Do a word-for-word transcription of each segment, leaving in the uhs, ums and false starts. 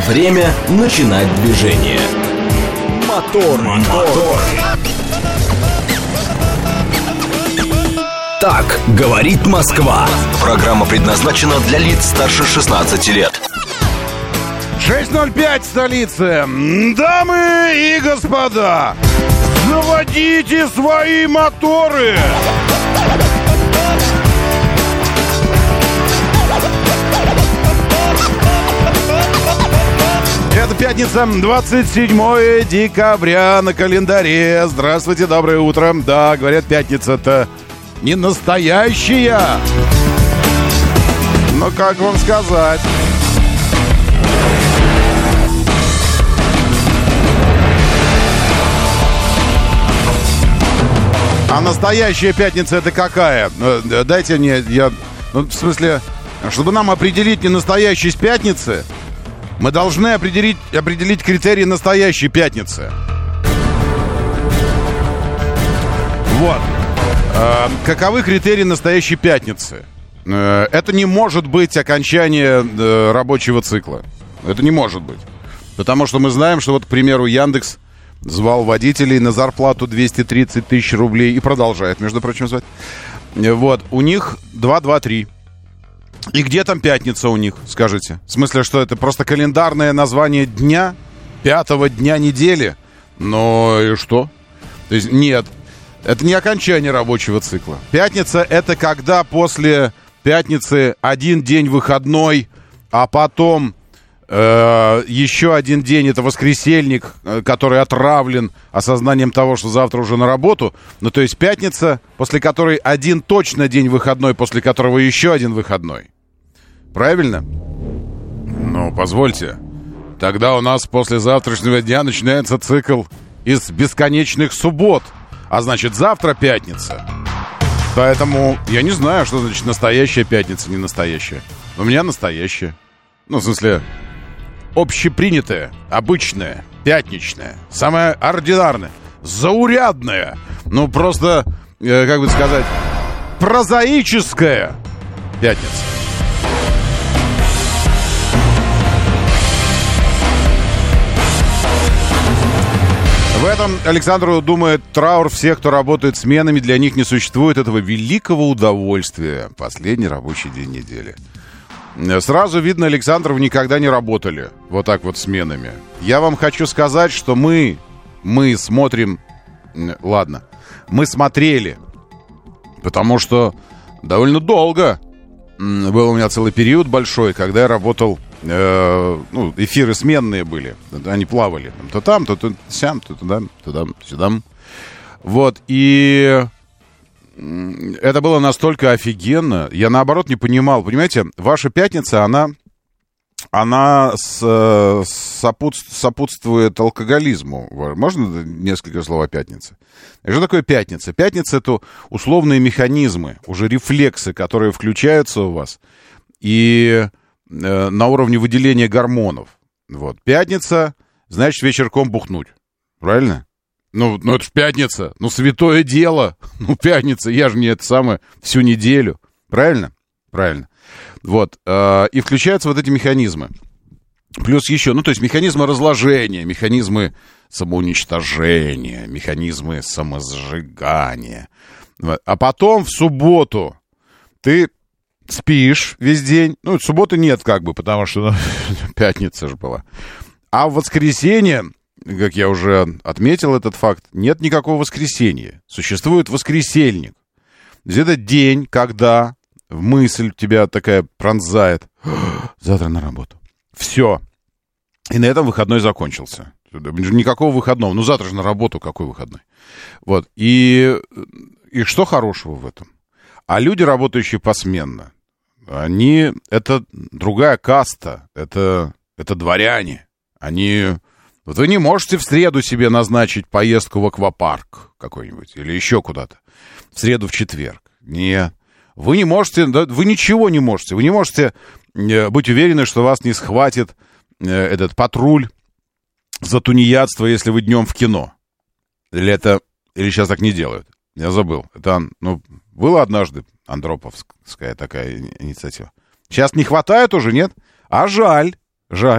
Время начинать движение. Мотор, мотор. Так говорит Москва. Программа предназначена для лиц старше шестнадцати лет. шесть ноль пять, столица. Дамы и господа, заводите свои моторы. Это пятница, двадцать седьмое декабря на календаре. Здравствуйте, доброе утро. Да, говорят, пятница-то не настоящая. Но как вам сказать? А настоящая пятница это какая? Дайте мне, я... Ну, в смысле, чтобы нам определить ненастоящесть пятницы, мы должны определить, определить критерии настоящей пятницы. Вот. Э, каковы критерии настоящей пятницы? Э, это не может быть окончание э, рабочего цикла. Это не может быть. Потому что мы знаем, что вот, к примеру, Яндекс звал водителей на зарплату двести тридцать тысяч рублей и продолжает, между прочим, звать. Вот. У них два два три. И где там пятница у них, скажите? В смысле, что это просто календарное название дня, пятого дня недели? Ну и что? То есть нет, это не окончание рабочего цикла. Пятница — это когда после пятницы один день выходной, а потом э, еще один день — это воскресельник, который отравлен осознанием того, что завтра уже на работу. Ну то есть пятница, после которой один точно день выходной, после которого еще один выходной. Правильно? Ну, позвольте. Тогда у нас после завтрашнего дня начинается цикл из бесконечных суббот. А значит, завтра пятница. Поэтому я не знаю, что значит настоящая пятница, не настоящая. У меня настоящая. Ну, в смысле, общепринятая, обычная, пятничная, самая ординарная, заурядная. Ну, просто, э, как бы сказать, прозаическая пятница. В этом Александр думает, траур всех, кто работает сменами, для них не существует этого великого удовольствия. Последний рабочий день недели. Сразу видно, Александр, вы никогда не работали вот так вот сменами. Я вам хочу сказать, что мы, мы смотрим... Ладно, мы смотрели, потому что довольно долго был у меня целый период большой, когда я работал... Э, ну, эфиры сменные были. Они плавали. То там, то, то сям, то туда, туда, сюда. Вот, и это было настолько офигенно. Я, наоборот, не понимал. Понимаете, ваша пятница, она, она с, сопут, сопутствует алкоголизму. Можно несколько слов о пятнице? Что такое пятница? Пятница — это условные механизмы, уже рефлексы, которые включаются у вас. И... на уровне выделения гормонов. Вот. Пятница, значит, вечерком бухнуть. Правильно? Ну, ну, это ж пятница. Ну, святое дело. Ну, пятница. Я же не это самое всю неделю. Правильно? Правильно. Вот. Э, и включаются вот эти механизмы. Плюс еще, ну, то есть механизмы разложения, механизмы самоуничтожения, механизмы самосжигания. Вот. А потом в субботу ты... спишь весь день. Ну, субботы нет, как бы, потому что ну, пятница же была. А в воскресенье, как я уже отметил этот факт, нет никакого воскресенья. Существует воскресельник. Это день, когда мысль тебя такая пронзает. Завтра на работу. Все. И на этом выходной закончился. Никакого выходного. Ну, завтра же на работу, какой выходной? Вот. И, и что хорошего в этом? А люди, работающие посменно, они, это другая каста, это, это дворяне. Они, вот вы не можете в среду себе назначить поездку в аквапарк какой-нибудь или еще куда-то. В среду, в четверг. Нет. Вы не можете, вы ничего не можете. Вы не можете быть уверены, что вас не схватит этот патруль за тунеядство, если вы днем в кино. Или это, или сейчас так не делают. Я забыл. Это, ну, было однажды андроповская такая инициатива. Сейчас не хватает уже, нет? А жаль, жаль.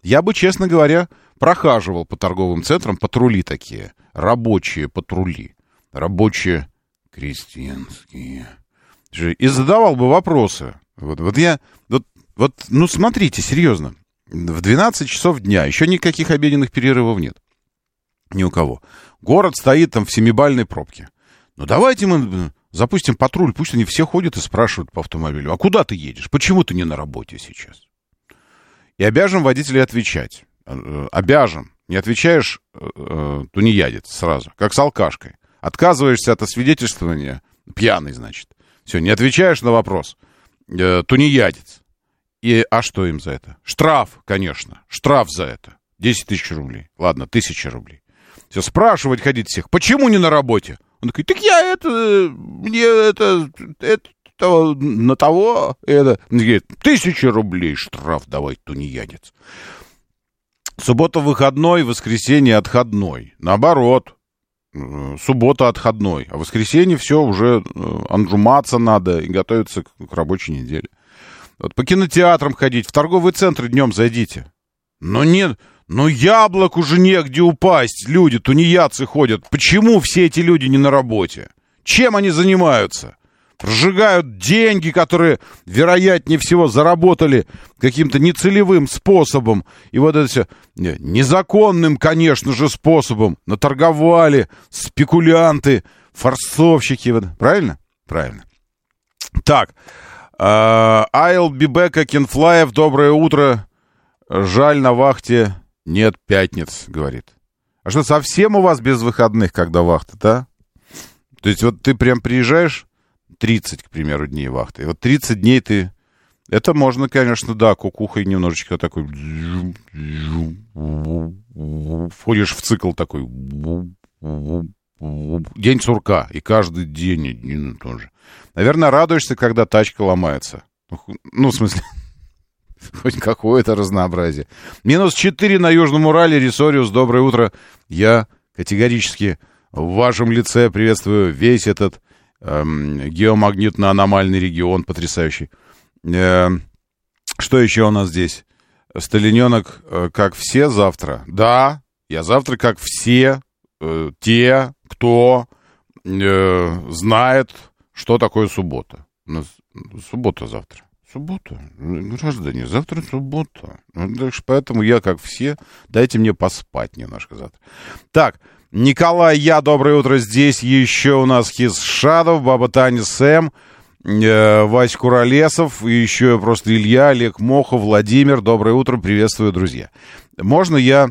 Я бы, честно говоря, прохаживал по торговым центрам патрули такие. Рабочие патрули. Рабочие крестьянские. И задавал бы вопросы. Вот, вот я... Вот, вот, ну, смотрите, серьезно. В двенадцать часов дня еще никаких обеденных перерывов нет. Ни у кого. Город стоит там в семибальной пробке. Ну, давайте мы запустим патруль. Пусть они все ходят и спрашивают по автомобилю. А куда ты едешь? Почему ты не на работе сейчас? И обяжем водителей отвечать. Обяжем. Не отвечаешь, тунеядец сразу. Как с алкашкой. Отказываешься от освидетельствования. Пьяный, значит. Все, не отвечаешь на вопрос. Тунеядец. И, а что им за это? Штраф, конечно. Штраф за это. десять тысяч рублей. Ладно, тысяча рублей. Все, спрашивать ходить всех. Почему не на работе? Он такой, так я это... Мне это... это того, на того... Это... Он говорит, тысяча рублей штраф давай, тунеядец. Суббота выходной, воскресенье отходной. Наоборот. Суббота отходной. А в воскресенье все, уже анжуматься надо и готовиться к рабочей неделе. Вот по кинотеатрам ходить, в торговые центры днем зайдите. Но нет, ну яблок уже негде упасть. Люди, тунеядцы ходят. Почему все эти люди не на работе? Чем они занимаются? Прожигают деньги, которые, вероятнее всего, заработали каким-то нецелевым способом. И вот это все незаконным, конечно же, способом наторговали спекулянты, форцовщики. Правильно? Правильно. Так. Uh, I'll be back, Акинфлаев, доброе утро. Жаль, на вахте нет пятниц, говорит. А что, совсем у вас без выходных, когда вахта, да? То есть вот ты прям приезжаешь, тридцать, к примеру, дней вахты, и вот тридцать дней ты... Это можно, конечно, да, кукухой немножечко такой... Входишь в цикл такой... День сурка, и каждый день один и тот же. Наверное, радуешься, когда тачка ломается. Ну, в смысле, хоть какое-то разнообразие. Минус четыре на Южном Урале. Ресориус, доброе утро. Я категорически в вашем лице приветствую весь этот эм, геомагнитно-аномальный регион потрясающий. Э, что еще у нас здесь? Сталиненок, э, как все завтра? Да, я завтра, как все э, те, кто э, знает, что такое суббота. У нас суббота завтра. Суббота, граждане, завтра суббота. Поэтому я, как все, дайте мне поспать немножко завтра. Так, Николай, я, доброе утро, здесь еще у нас Хиз Шадов, Баба Таня Сэм, э, Вась Куролесов, и еще просто Илья, Олег Мохов, Владимир, доброе утро, приветствую, друзья. Можно я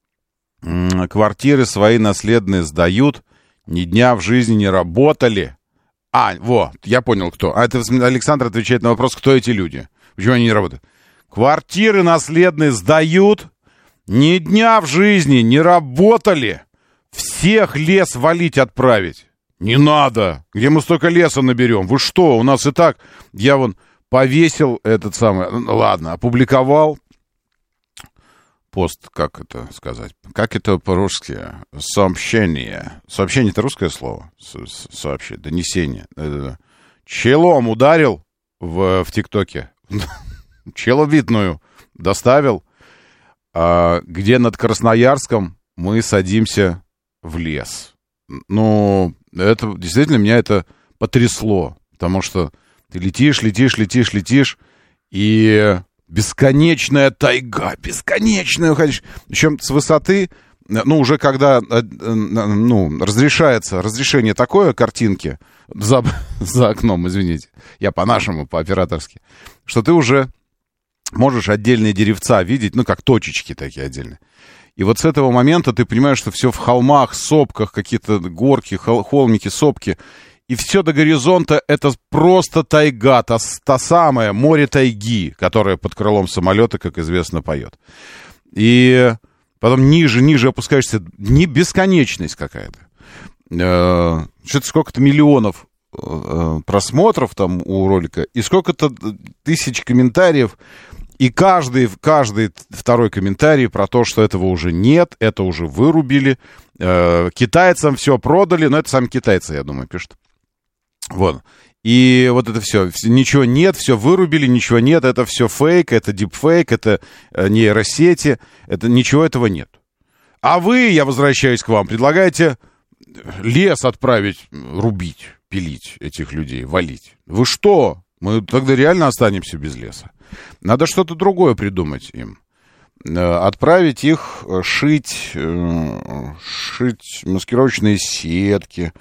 м- квартиры свои наследные сдают, ни дня в жизни не работали? А, вот, я понял, кто. А это Александр отвечает на вопрос, кто эти люди. Почему они не работают? Квартиры наследные сдают, ни дня в жизни не работали. Всех лес валить отправить. Не надо. Где мы столько леса наберем? Вы что? У нас и так... Я вон повесил этот самый... Ладно, опубликовал пост, как это сказать? Как это по-русски? Сообщение. Сообщение — это русское слово? Сообщение, донесение. Челом ударил в, в ТикТоке. Челобитную доставил, где над Красноярском мы садимся в лес. Ну, это действительно меня это потрясло, потому что ты летишь, летишь, летишь, летишь, и бесконечная тайга, бесконечная уходишь. Причем с высоты, ну, уже когда, ну, разрешается, разрешение такое картинки за, за окном, извините, я по-нашему, по-операторски, что ты уже можешь отдельные деревца видеть, ну, как точечки такие отдельные. И вот с этого момента ты понимаешь, что все в холмах, сопках, какие-то горки, холмики, сопки, и все до горизонта — это просто тайга, та, та самая море тайги, которая под крылом самолета, как известно, поет. И потом ниже, ниже опускаешься, не бесконечность какая-то. Э, что-то сколько-то миллионов э, просмотров там у ролика, и сколько-то тысяч комментариев. И каждый, каждый второй комментарий про то, что этого уже нет, это уже вырубили. Э, китайцам все продали, но это сами китайцы, я думаю, пишут. Вот. И вот это все, ничего нет, все вырубили, ничего нет, это все фейк, это дипфейк, это нейросети, это ничего этого нет. А вы, я возвращаюсь к вам, предлагаете лес отправить, рубить, пилить этих людей, валить. Вы что? Мы тогда реально останемся без леса. Надо что-то другое придумать им. Отправить их шить, шить маскировочные сетки,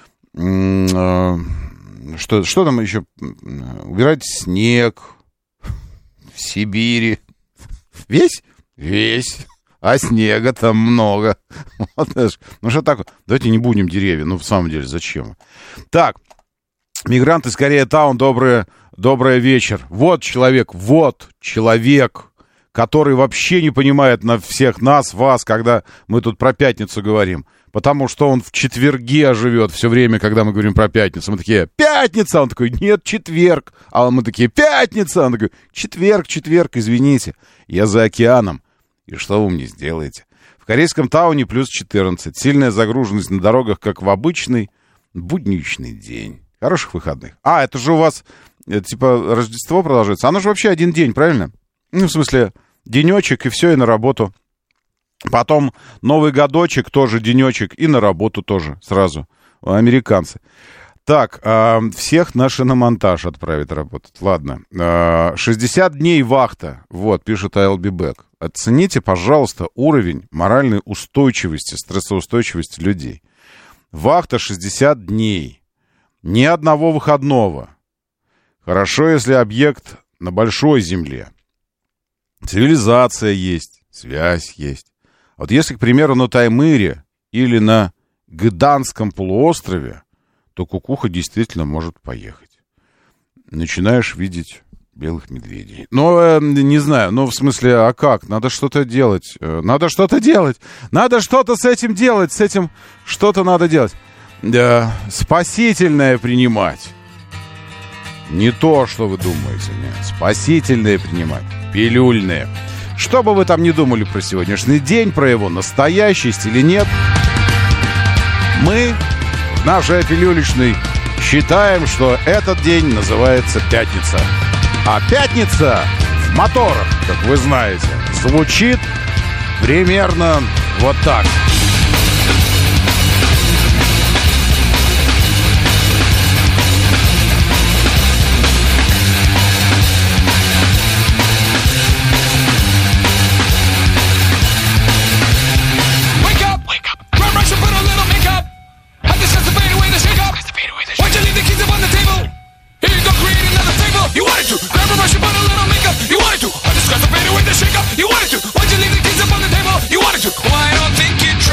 Что, что там еще? Убирать снег в Сибири. Весь? Весь. А снега там много. Вот, ну что так? Давайте не будем деревья. Ну, в самом деле, зачем? Так. Мигранты с Корея-таун. Добрый, добрый вечер. Вот человек, вот человек, который вообще не понимает на всех нас, вас, когда мы тут про пятницу говорим. Потому что он в четверге живет все время, когда мы говорим про пятницу. Мы такие, пятница! Он такой, нет, четверг. А мы такие, пятница! Он такой, четверг, четверг, извините. Я за океаном. И что вы мне сделаете? В корейском тауне плюс четырнадцать. Сильная загруженность на дорогах, как в обычный будничный день. Хороших выходных. А, это же у вас, это, типа, Рождество продолжается. Оно же вообще один день, правильно? Ну, в смысле, денечек, и все, и на работу. Потом Новый годочек, тоже денечек, и на работу тоже сразу. Американцы. Так, э, всех на шиномонтаж отправить работать. Ладно. Э, шестьдесят дней вахта. Вот, пишет I'll be back. Оцените, пожалуйста, уровень моральной устойчивости, стрессоустойчивости людей. Вахта шестьдесят дней. Ни одного выходного. Хорошо, если объект на большой земле. Цивилизация есть, связь есть. Вот если, к примеру, на Таймыре или на Гданском полуострове, то кукуха действительно может поехать. Начинаешь видеть белых медведей. Но, э, не знаю, ну, в смысле, а как? Надо что-то делать. Э, надо что-то делать. Надо что-то с этим делать. С этим что-то надо делать. Э, спасительное принимать. Не то, что вы думаете. Нет. Спасительное принимать. Пилюльное. Что бы вы там ни думали про сегодняшний день, про его настоящесть или нет, мы в нашей пилюлечной считаем, что этот день называется пятница. А пятница в моторах, как вы знаете, звучит примерно вот так. You wanted to grab a brush and put a little makeup. You wanted to discuss the fader with the shake up. You wanted to. Why'd you leave the keys up on the table? You wanted to. Well, I don't think you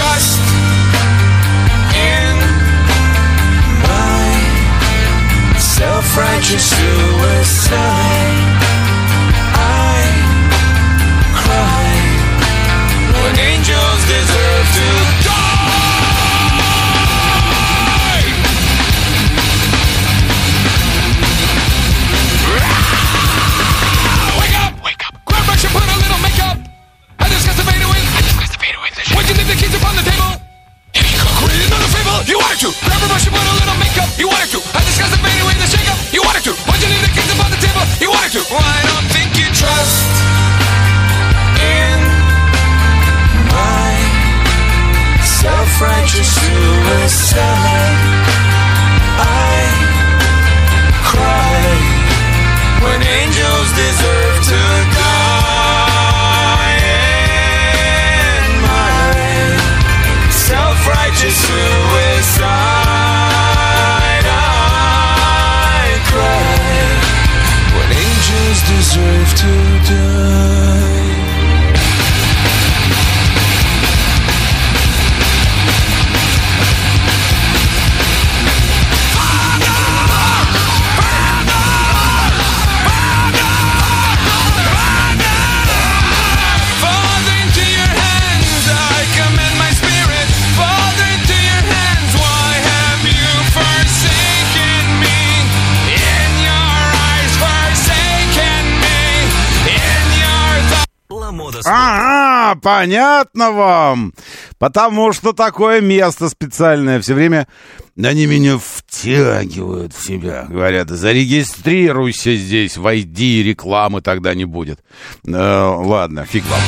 Аламода Спорт. Ага, понятно вам. Потому что такое место специальное. Все время они меня втягивают в себя. Говорят, зарегистрируйся здесь, войди, рекламы тогда не будет. Э, ладно, фиг вам.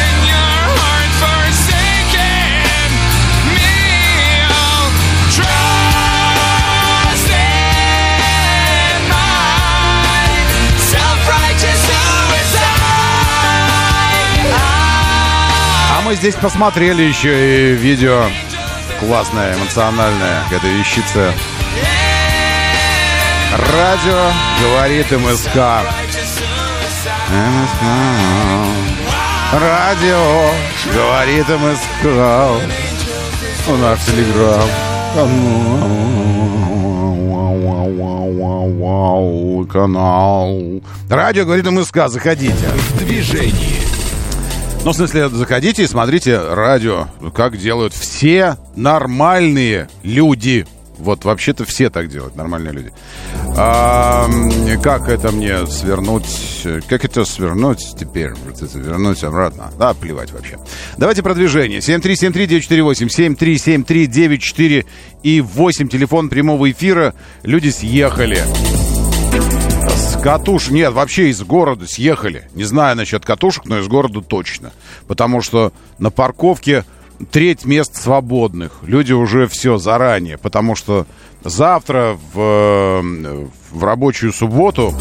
Мы здесь посмотрели еще и видео классное, эмоциональное, какая-то вещица. Радио говорит МСК. МСК. Радио говорит МСК. У нас телеграм. Канал. Радио говорит МСК. Заходите. В движении. Ну, в смысле, заходите и смотрите радио, как делают все нормальные люди. Вот вообще-то все так делают, нормальные люди. А, как это мне свернуть? Как это свернуть теперь? Вот это вернуть обратно? Да, плевать вообще. Давайте про движение. семь три семь три девять четыре восемь, семь три семь три девять четыре и восемь. Телефон прямого эфира. Люди съехали. С катушек, нет, вообще из города съехали. Не знаю насчет катушек, но из города точно. Потому что на парковке треть мест свободных. Люди уже все заранее. Потому что завтра в, в рабочую субботу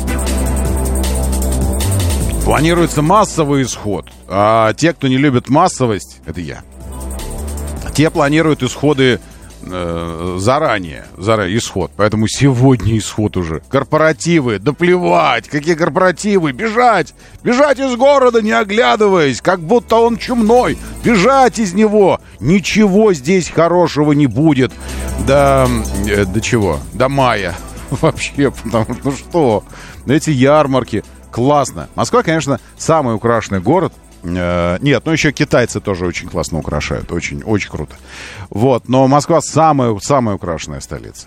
планируется массовый исход. А те, кто не любит массовость, это я, те планируют исходы заранее, заранее исход. Поэтому сегодня исход уже. Корпоративы, да плевать, какие корпоративы, бежать, бежать из города, не оглядываясь, как будто он чумной, бежать из него, ничего здесь хорошего не будет до, до чего, до мая вообще, потому что, ну что, эти ярмарки, классно. Москва, конечно, самый украшенный город. Нет, ну еще китайцы тоже очень классно украшают. Очень, очень круто. Вот, но Москва самая, самая украшенная столица.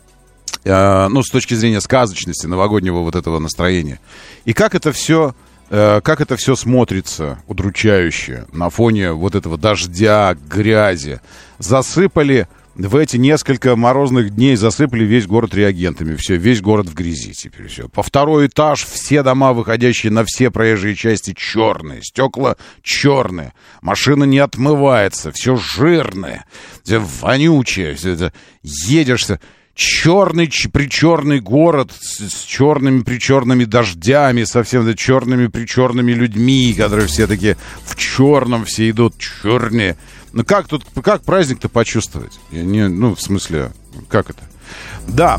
Ну, с точки зрения сказочности, новогоднего вот этого настроения. И как это все, как это все смотрится удручающе на фоне вот этого дождя, грязи. Засыпали в эти несколько морозных дней, засыпали весь город реагентами. Все, весь город в грязи теперь все. По второй этаж все дома, выходящие на все проезжие части, черные. Стекла черные. Машина не отмывается. Все жирное. Все вонючее. Все это. Едешь. Черный, причерный город с, с черными причерными дождями, совсем да, черными причерными людьми, которые все такие в черном, все идут черные. Ну как тут, как праздник-то почувствовать? Я не, ну, в смысле, как это? Да.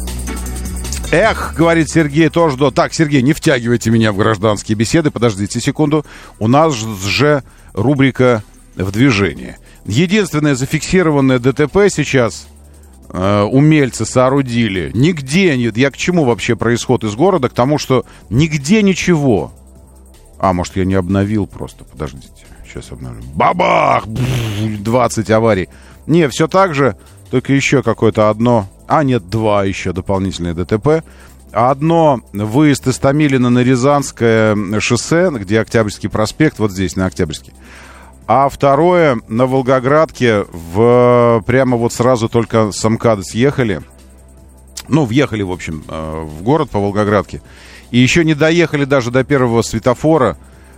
Эх, говорит Сергей, тоже до. Так, Сергей, не втягивайте меня в гражданские беседы. Подождите секунду. У нас же рубрика «В движении». Единственное зафиксированное ДТП сейчас э, умельцы соорудили. Нигде нет. Я к чему вообще происход из города? К тому, что нигде ничего. А, может, я не обновил просто. Подождите. Сейчас обновлю. Бабах! двадцать аварий. Не, все так же, только еще какое-то одно... А, нет, два еще дополнительные ДТП. Одно выезд из Томилина на Рязанское шоссе, где Октябрьский проспект, вот здесь, на Октябрьский. А второе на Волгоградке, в... прямо вот сразу только с МКАДа съехали. Ну, въехали, в общем, в город по Волгоградке. И еще не доехали даже до первого светофора.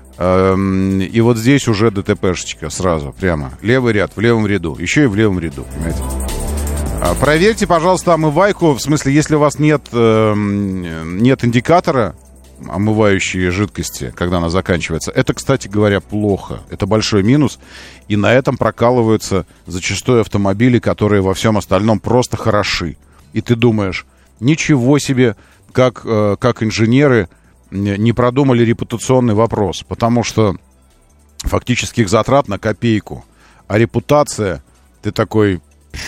И вот здесь уже ДТПшечка сразу, прямо. Левый ряд, в левом ряду. Еще и в левом ряду, понимаете? Проверьте, пожалуйста, омывайку. В смысле, если у вас нет, нет индикатора омывающей жидкости, когда она заканчивается. Это, кстати говоря, плохо. Это большой минус. И на этом прокалываются зачастую автомобили, которые во всем остальном просто хороши. И ты думаешь, ничего себе, как, как инженеры не продумали репутационный вопрос, потому что фактических затрат на копейку. А репутация, ты такой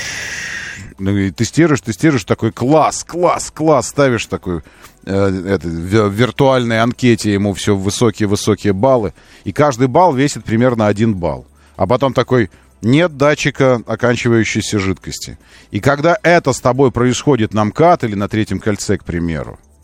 тестируешь, тестируешь, такой класс, класс, класс, ставишь такой э, это, в виртуальной анкете ему все высокие-высокие баллы, и каждый балл весит примерно один балл. А потом такой, нет датчика оканчивающейся жидкости. И когда это с тобой происходит на МКАД или на Третьем кольце, к примеру,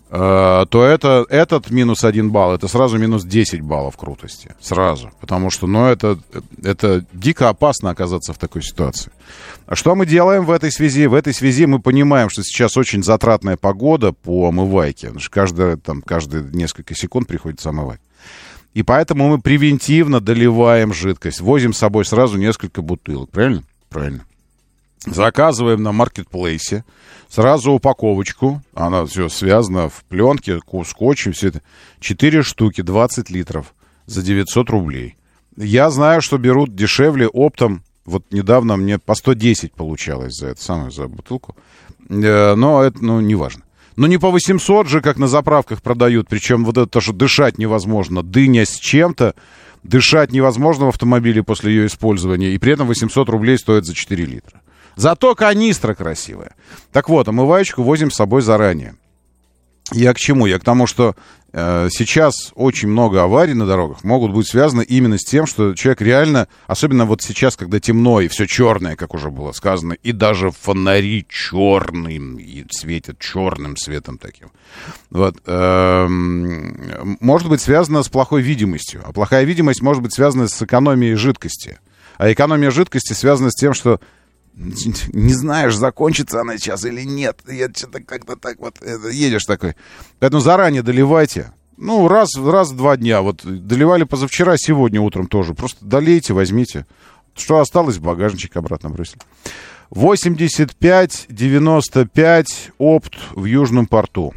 то это, этот минус один балл, это сразу минус десять баллов крутости. Сразу. Потому что, ну, это, это дико опасно оказаться в такой ситуации. А что мы делаем в этой связи? В этой связи мы понимаем, что сейчас очень затратная погода по омывайке. Потому что каждые, там, каждые несколько секунд приходится омывать. И поэтому мы превентивно доливаем жидкость. Возим с собой сразу несколько бутылок. Правильно? Правильно. Заказываем на маркетплейсе сразу упаковочку. Она все связана в пленке, скотче, все это. Четыре штуки, двадцать литров за девятьсот рублей. Я знаю, что берут дешевле оптом. Вот недавно мне по сто десять получалось за это самое, за бутылку. Но это, ну, не важно. Но не по восемьсот же, как на заправках продают. Причем вот это, что дышать невозможно. Дыня с чем-то. Дышать невозможно в автомобиле после ее использования. И при этом восемьсот рублей стоит за четыре литра. Зато канистра красивая. Так вот, омываечку возим с собой заранее. Я к чему? Я к тому, что э, сейчас очень много аварий на дорогах могут быть связаны именно с тем, что человек реально, особенно вот сейчас, когда темно и все черное, как уже было сказано, и даже фонари черные, и светят черным светом таким. Вот, э, может быть связано с плохой видимостью. А плохая видимость может быть связана с экономией жидкости. А экономия жидкости связана с тем, что не знаешь, закончится она сейчас или нет. Я что-то как-то так вот едешь такой. Поэтому заранее доливайте. Ну, раз, раз в два дня. Вот доливали позавчера, сегодня утром тоже. Просто долейте, возьмите. Что осталось, в багажничек обратно бросили. восемьдесят пять девяносто пять опт в Южном порту.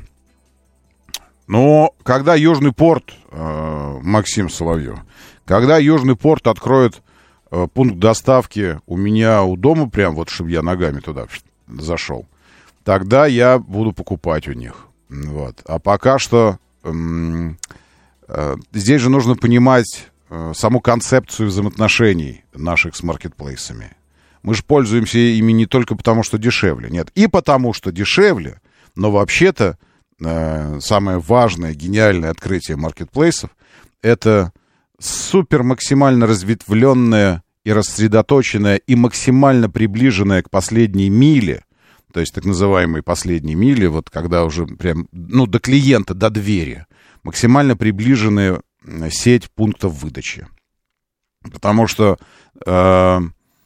Но когда Южный порт, э, Максим Соловьев, когда Южный порт откроет пункт доставки у меня у дома, прям вот, чтобы я ногами туда зашел, тогда я буду покупать у них. Вот. А пока что эм, э, здесь же нужно понимать э, саму концепцию взаимоотношений наших с маркетплейсами. Мы же пользуемся ими не только потому, что дешевле. Нет, и потому, что дешевле, но вообще-то э, самое важное, гениальное открытие маркетплейсов — это супер максимально разветвленная и рассредоточенная и максимально приближенная к последней миле, то есть так называемой последней миле, вот когда уже прям, ну, до клиента, до двери, максимально приближенная сеть пунктов выдачи. Потому что, э,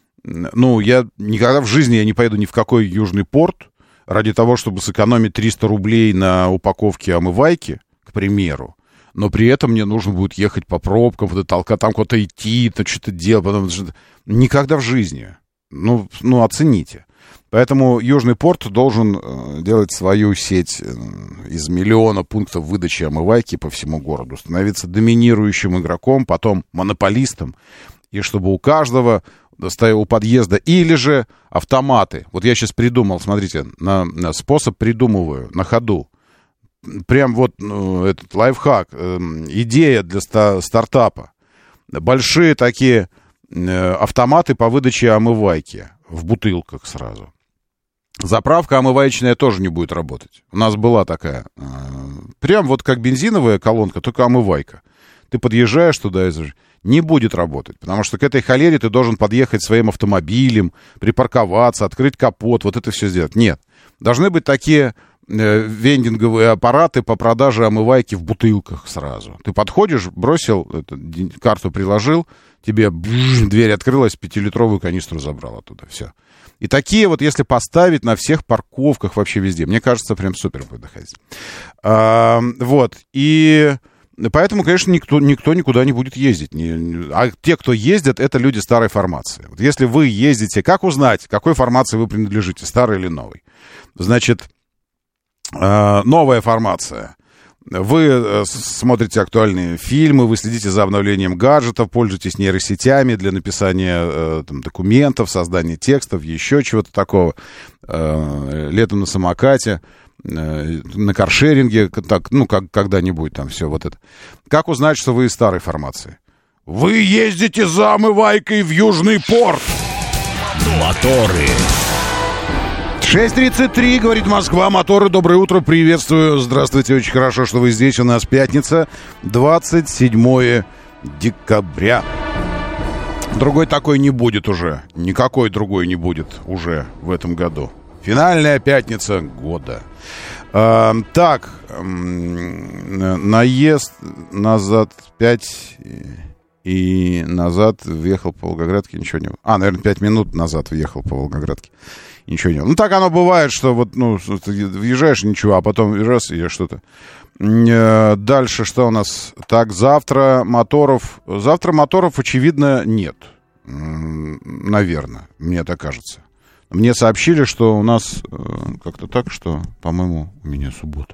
ну, я никогда в жизни я не поеду ни в какой Южный порт ради того, чтобы сэкономить триста рублей на упаковке омывайки, к примеру. Но при этом мне нужно будет ехать по пробкам, вот толка, там куда-то идти, то что-то делать. Потом... Никогда в жизни. Ну, ну, оцените. Поэтому Южный порт должен э, делать свою сеть э, из миллиона пунктов выдачи омывайки по всему городу, становиться доминирующим игроком, потом монополистом, и чтобы у каждого у подъезда или же автоматы. Вот я сейчас придумал, смотрите, на, на способ придумываю на ходу. Прям вот ну, этот лайфхак, э, идея для ста- стартапа. Большие такие э, автоматы по выдаче омывайки в бутылках сразу. Заправка омываечная тоже не будет работать. У нас была такая, э, прям вот как бензиновая колонка, только омывайка. Ты подъезжаешь туда и не будет работать, потому что к этой холере ты должен подъехать своим автомобилем, припарковаться, открыть капот, вот это все сделать. Нет, должны быть такие вендинговые аппараты по продаже омывайки в бутылках сразу. Ты подходишь, бросил, это, карту приложил, тебе бж, дверь открылась, пятилитровую канистру забрал оттуда. Все. И такие вот, если поставить на всех парковках вообще везде, мне кажется, прям супер будет доходить. А, вот. И поэтому, конечно, никто, никто никуда не будет ездить. А те, кто ездят, это люди старой формации. Вот если вы ездите, как узнать, какой формации вы принадлежите, старой или новой? Значит, новая формация. Вы смотрите актуальные фильмы, вы следите за обновлением гаджетов, пользуетесь нейросетями для написания там, документов, создания текстов, еще чего-то такого. Летом на самокате, на каршеринге, так, ну, как, когда-нибудь там все вот это. Как узнать, что вы из старой формации? Вы ездите за омывайкой в Южный порт. Моторы. шесть тридцать три, говорит Москва, моторы, доброе утро, приветствую, здравствуйте, очень хорошо, что вы здесь, у нас пятница, двадцать седьмое декабря. Другой такой не будет уже, никакой другой не будет уже в этом году. Финальная пятница года. А, так, наезд назад пять и назад въехал по Волгоградке, ничего не было. А, наверное, пять минут назад въехал по Волгоградке. Ничего не было. Ну, так оно бывает, что вот, ну, ты въезжаешь, ничего, а потом раз, и что-то. Дальше что у нас? Так, завтра моторов... Завтра моторов, очевидно, нет. Наверное, мне так кажется. Мне сообщили, что у нас как-то так, что, по-моему, у меня суббота.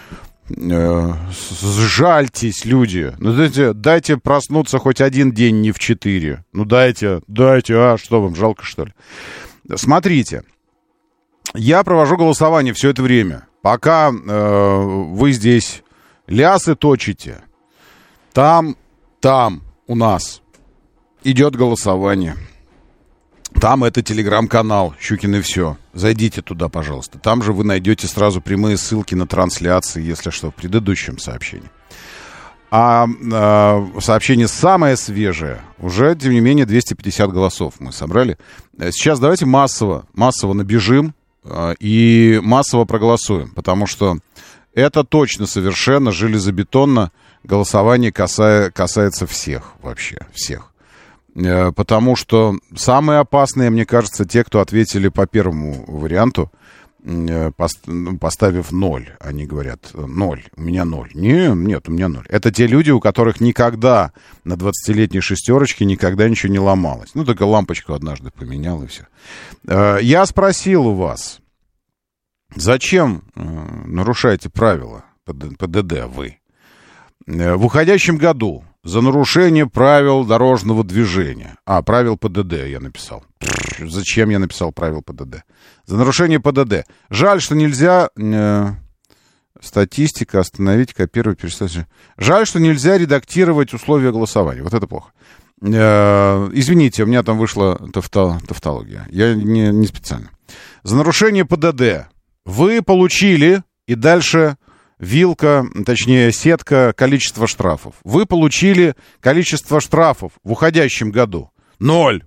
Сжальтесь, люди. Ну, дайте, дайте проснуться хоть один день не в четыре. Ну, дайте, дайте, а что вам, жалко, что ли? Смотрите. Я провожу голосование все это время. Пока э, вы здесь лясы точите, там, там у нас идет голосование. Там это телеграм-канал «Щукин и все». Зайдите туда, пожалуйста. Там же вы найдете сразу прямые ссылки на трансляции, если что, в предыдущем сообщении. А э, сообщение самое свежее. Уже, тем не менее, двести пятьдесят голосов мы собрали. Сейчас давайте массово, массово набежим э, и массово проголосуем. Потому что это точно совершенно железобетонно голосование касая, касается всех вообще, всех. Э, потому что самые опасные, мне кажется, те, кто ответили по первому варианту, поставив ноль. Они говорят, ноль, у меня ноль. Не, нет, у меня ноль. Это те люди, у которых никогда на двадцатилетней шестерочке никогда ничего не ломалось. Ну, только лампочку однажды поменял, и все. Я спросил у вас, зачем нарушаете правила ПДД вы? В уходящем году за нарушение правил дорожного движения. А, правил ПДД я написал. Зачем я написал правил ПДД? За нарушение ПДД. Жаль, что нельзя э, статистика остановить, копировать, перестать. Жаль, что нельзя редактировать условия голосования. Вот это плохо. Э, извините, у меня там вышла тавто, тавтология. Я не, не специально. За нарушение ПДД вы получили, и дальше вилка, точнее сетка, количество штрафов. Вы получили количество штрафов в уходящем году. Ноль.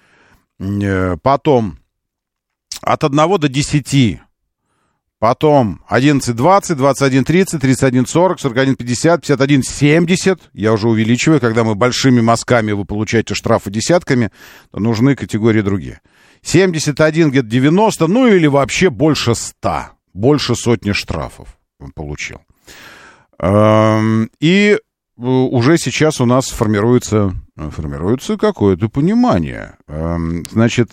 Потом от одного до десяти. Потом одиннадцать двадцать, двадцать один тридцать, тридцать один сорок, сорок один пятьдесят, пятьдесят один семьдесят. Я уже увеличиваю. Когда мы большими мазками вы получаете штрафы десятками, то нужны категории другие. семьдесят один, где-то девяносто, ну или вообще больше ста. Больше сотни штрафов он получил. И уже сейчас у нас формируется, формируется какое-то понимание. Значит,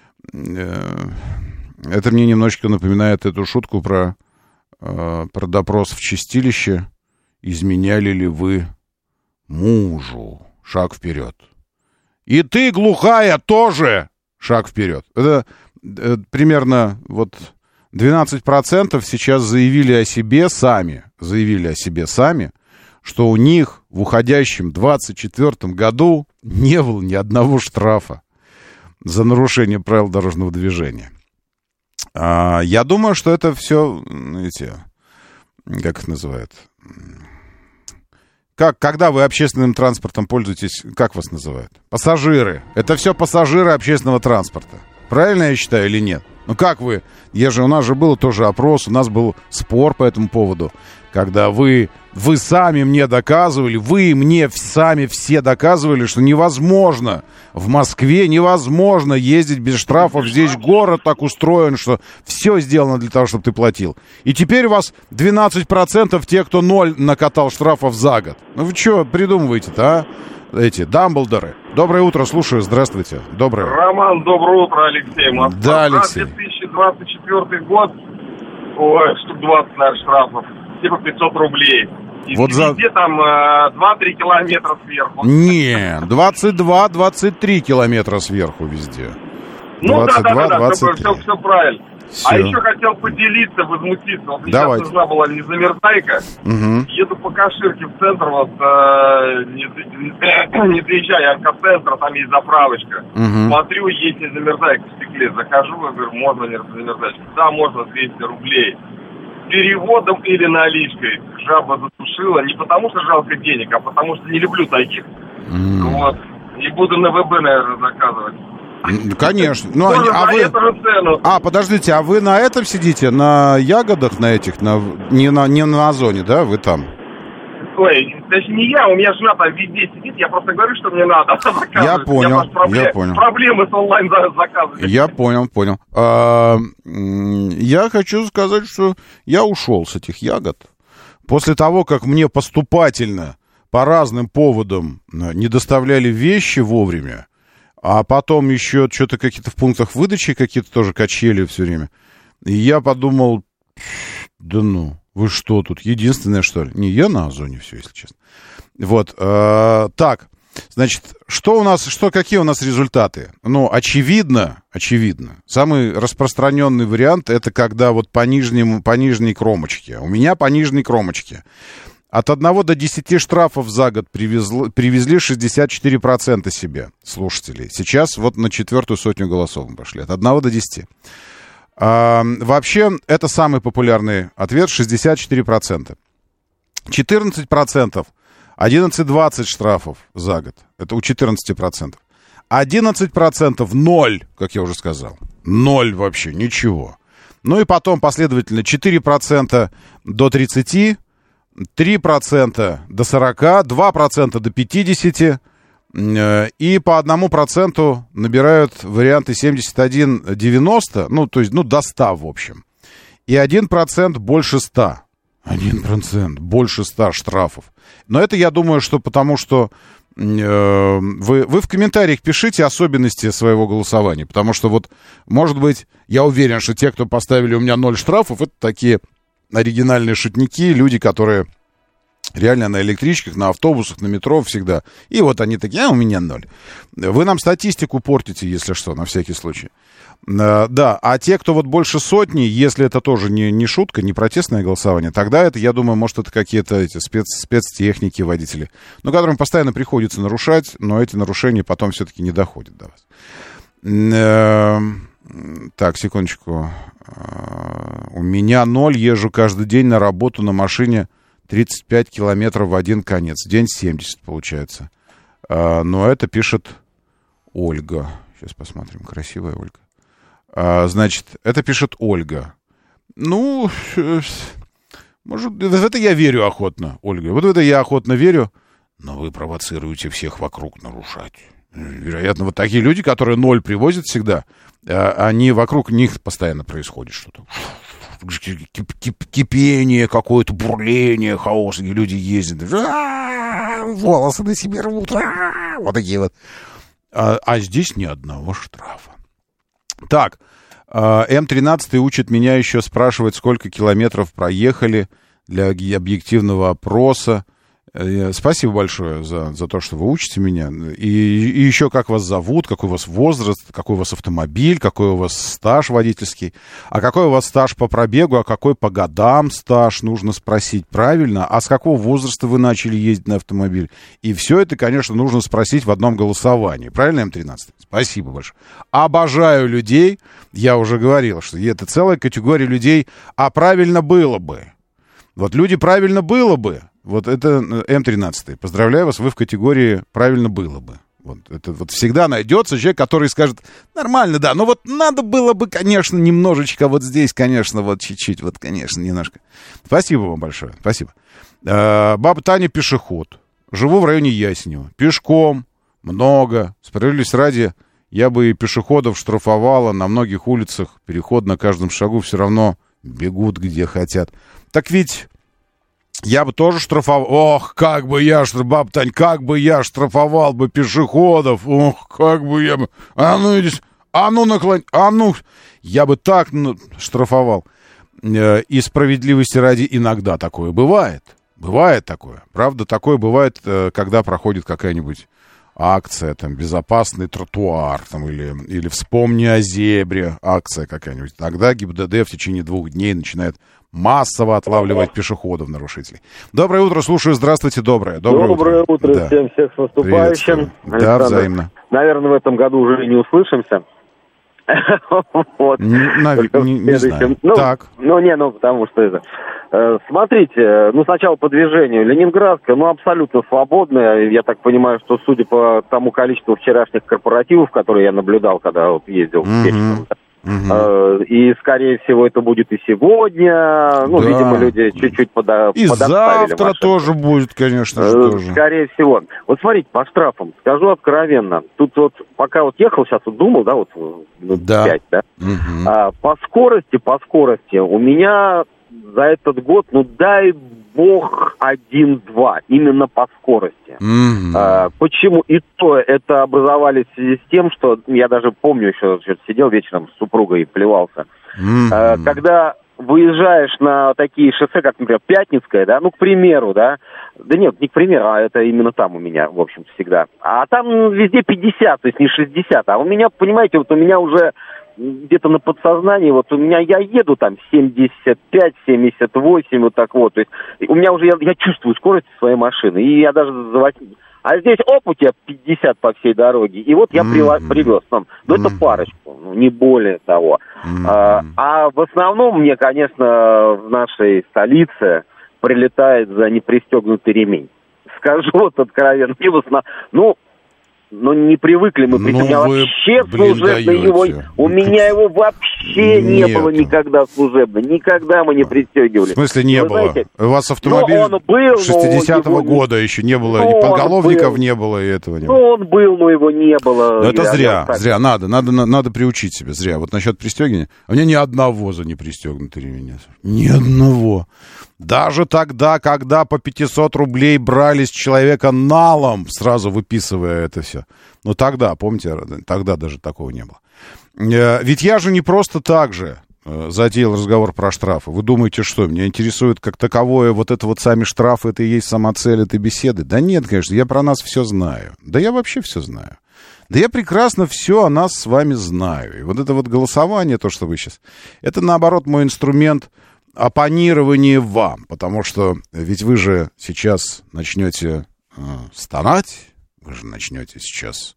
это мне немножечко напоминает эту шутку про, про допрос в чистилище. Изменяли ли вы мужу? Шаг вперед. И ты, глухая, тоже шаг вперед. Это, это примерно вот двенадцать процентов сейчас заявили о себе сами, заявили о себе сами, что у них в уходящем двадцать четвёртом году не было ни одного штрафа за нарушение правил дорожного движения. А, я думаю, что это все, знаете, как их называют? Как, когда вы общественным транспортом пользуетесь, как вас называют? Пассажиры. Это все пассажиры общественного транспорта. Правильно я считаю или нет? Ну как вы? Я же, у нас же был тоже опрос, у нас был спор по этому поводу, когда вы, вы сами мне доказывали, вы мне сами все доказывали, что невозможно в Москве, невозможно ездить без штрафов. Здесь город так устроен, что все сделано для того, чтобы ты платил. И теперь у вас двенадцать процентов тех, кто ноль накатал штрафов за год. Ну вы что придумываете-то, а? Эти, Дамблдоры. Доброе утро, слушаю, здравствуйте. Доброе. Роман, доброе утро, Алексей. Москва. Да, Алексей. две тысячи двадцать четвёртый год, ой, штук двадцать, наверное, штрафов, типа пятьсот рублей. И вот за... везде там э, два-три километра сверху. Не, двадцать два двадцать три километра сверху везде. Ну да, да, да, да, все, все, все правильно. Все. А еще хотел поделиться, возмутиться. Вот сейчас нужна была незамерзайка. Угу. Еду по Каширке в центр, вот э, не, не, не доезжая Онкоцентра, там есть заправочка. Угу. Смотрю, есть незамерзайка в стекле. Захожу, говорю, можно ли незамерзайка? Да, можно, двести рублей. Переводом или наличкой. Жаба задушила. Не потому что жалко денег, а потому что не люблю таких. Mm. Вот. И буду на ВБ, наверное, заказывать. Конечно. Ну, Тоже а за вы... эту же цену. А, подождите, а вы на этом сидите? На ягодах, на этих? На... Не, на... не на Озоне, да? Вы там? Ой, точнее не я, у меня жена там везде сидит, я просто говорю, что мне надо заказывать. Я понял, проблем... я понял. Проблемы с онлайн-заказами. Я понял, понял. А, я хочу сказать, что я ушел с этих ягод. После того, как мне поступательно по разным поводам не доставляли вещи вовремя, а потом еще что-то какие-то в пунктах выдачи какие-то тоже качели все время, и я подумал, да ну... Вы что тут, единственное, что ли? Не, я на Озоне все, если честно. Вот, э, так, значит, что у нас, что, какие у нас результаты? Ну, очевидно, очевидно, самый распространенный вариант, это когда вот по нижнему, по нижней кромочке. У меня по нижней кромочке. От одного до десяти штрафов за год привезли, привезли шестьдесят четыре процента себе, слушателей. Сейчас вот на четвертую сотню голосов мы пошли. От одного до десяти. А, вообще, это самый популярный ответ, шестьдесят четыре процента. четырнадцать процентов, одиннадцать-двадцать штрафов за год. Это у четырнадцати процентов. одиннадцать процентов ноль, как я уже сказал. Ноль вообще, ничего. Ну и потом последовательно четыре процента до тридцати, три процента до сорока, два процента до пятидесяти. И по одному проценту набирают варианты семьдесят один девяносто, ну, то есть, ну, до ста, в общем. И один процент больше ста. один процент больше ста штрафов. Но это, я думаю, что потому что э, вы, вы в комментариях пишите особенности своего голосования. Потому что вот, может быть, я уверен, что те, кто поставили у меня ноль штрафов, это такие оригинальные шутники, люди, которые... Реально на электричках, на автобусах, на метро всегда. И вот они такие, а у меня ноль. Вы нам статистику портите, если что, на всякий случай. Да, а те, кто вот больше сотни, если это тоже не, не шутка, не протестное голосование, тогда это, я думаю, может, это какие-то эти спец, спецтехники, водители, ну, которым постоянно приходится нарушать, но эти нарушения потом все-таки не доходят до вас. Так, секундочку. У меня ноль, езжу каждый день на работу на машине тридцать пять километров в один конец. День семьдесят получается. А, но это пишет Ольга. Сейчас посмотрим. Красивая Ольга. А, значит, это пишет Ольга. Ну, может, в это я верю охотно, Ольга. Вот в это я охотно верю. Но вы провоцируете всех вокруг нарушать. Вероятно, вот такие люди, которые ноль привозят всегда, они вокруг них постоянно происходит что-то. Кипение какое-то, бурление, хаос, где люди ездят, волосы на себе рвут, вот такие вот. А, а здесь ни одного штрафа. Так, эм тринадцать учит меня еще спрашивать, сколько километров проехали для объективного опроса. Спасибо большое за, за то, что вы учите меня. И, и еще как вас зовут, какой у вас возраст, какой у вас автомобиль, какой у вас стаж водительский. А какой у вас стаж по пробегу, а какой по годам стаж, нужно спросить правильно. А с какого возраста вы начали ездить на автомобиле? И все это, конечно, нужно спросить в одном голосовании. Правильно, эм тринадцать? Спасибо большое. Обожаю людей. Я уже говорил, что это целая категория людей. А правильно было бы. Вот люди правильно было бы. Вот это эм тринадцать. Поздравляю вас, вы в категории «правильно было бы». Вот, это вот всегда найдется человек, который скажет, нормально, да, но вот надо было бы, конечно, немножечко вот здесь, конечно, вот чуть-чуть, вот, конечно, немножко. Спасибо вам большое, спасибо. А, баба Таня пешеход. Живу в районе Ясенева. Пешком, много. Справедливости ради, я бы и пешеходов штрафовала на многих улицах. Переход на каждом шагу все равно бегут где хотят. Так ведь... Я бы тоже штрафовал. Ох, как бы я, баб Тань, как бы я штрафовал бы пешеходов. Ох, как бы я бы... А ну, иди, а ну, наклонь, а ну... Я бы так ну, штрафовал. И справедливости ради иногда такое бывает. Бывает такое. Правда, такое бывает, когда проходит какая-нибудь акция, там, «Безопасный тротуар», там, или, или «Вспомни о зебре», акция какая-нибудь. Тогда ГИБДД в течение двух дней начинает массово отлавливать пешеходов-нарушителей. Доброе утро, слушаю. Здравствуйте, доброе. Доброе, доброе утро. утро. Да. Всем всех с наступающим. Да, взаимно. Наверное, в этом году уже не услышимся. Вот. Не знаю. Так. Ну, не, ну, потому что это... Смотрите, ну, сначала по движению. Ленинградская, ну, абсолютно свободная. Я так понимаю, что судя по тому количеству вчерашних корпоративов, которые я наблюдал, когда вот ездил в Печень, Uh-huh. И, скорее всего, это будет и сегодня. Ну, да. Видимо, люди чуть-чуть подо... И подоставили завтра машину. Тоже будет, конечно же, тоже. Скорее всего. Вот смотрите, по штрафам, скажу откровенно. Тут вот, пока вот ехал, сейчас вот думал, да, вот да. пять, да? Uh-huh. А, по скорости, по скорости, у меня за этот год, ну, дай бог, один-два, именно по скорости. Mm-hmm. А, почему? И то это образовались в связи с тем, что я даже помню еще, что сидел вечером с супругой и плевался. Mm-hmm. А, когда выезжаешь на такие шоссе, как, например, Пятницкое, да, ну, к примеру, да, да нет, не к примеру, а это именно там у меня, в общем-то, всегда. А там везде пятьдесят, то есть не шестьдесят, а у меня, понимаете, вот у меня уже где-то на подсознании, вот у меня, я еду там семьдесят пять, семьдесят восемь, вот так вот, то есть у меня уже, я, я чувствую скорость своей машины, и я даже за восемь... А здесь, оп, у тебя пятьдесят по всей дороге, и вот я mm-hmm. привез там, ну, это mm-hmm. парочку, ну, не более того. Mm-hmm. А, а в основном мне, конечно, в нашей столице прилетает за непристегнутый ремень. Скажу вот откровенно, не в основном, ну, но не привыкли мы, причем ну, у меня вообще служебно его, у меня его вообще не Нет. было никогда служебно, никогда мы не пристегивали. В смысле не Вы было? Знаете, у вас автомобиль был, шестидесятого года не... еще не было, ну, и подголовников был. Не было, и этого не было. Ну, он был, но его не было. Но это зря, зря, надо, надо, надо приучить себя, зря. Вот насчет пристегивания, у меня ни одного за непристегнутый ремень нет. Ни одного. Даже тогда, когда по пятьсот рублей брали с человека налом, сразу выписывая это все. Ну, тогда, помните, тогда даже такого не было. Ведь я же не просто так же затеял разговор про штрафы. Вы думаете, что меня интересует как таковое вот это вот сами штрафы, это и есть сама цель этой беседы? Да нет, конечно, я про нас все знаю. Да я вообще все знаю. Да я прекрасно все о нас с вами знаю. И вот это вот голосование, то, что вы сейчас... Это, наоборот, мой инструмент... оппонирование вам, потому что ведь вы же сейчас начнете э, стонать, вы же начнете сейчас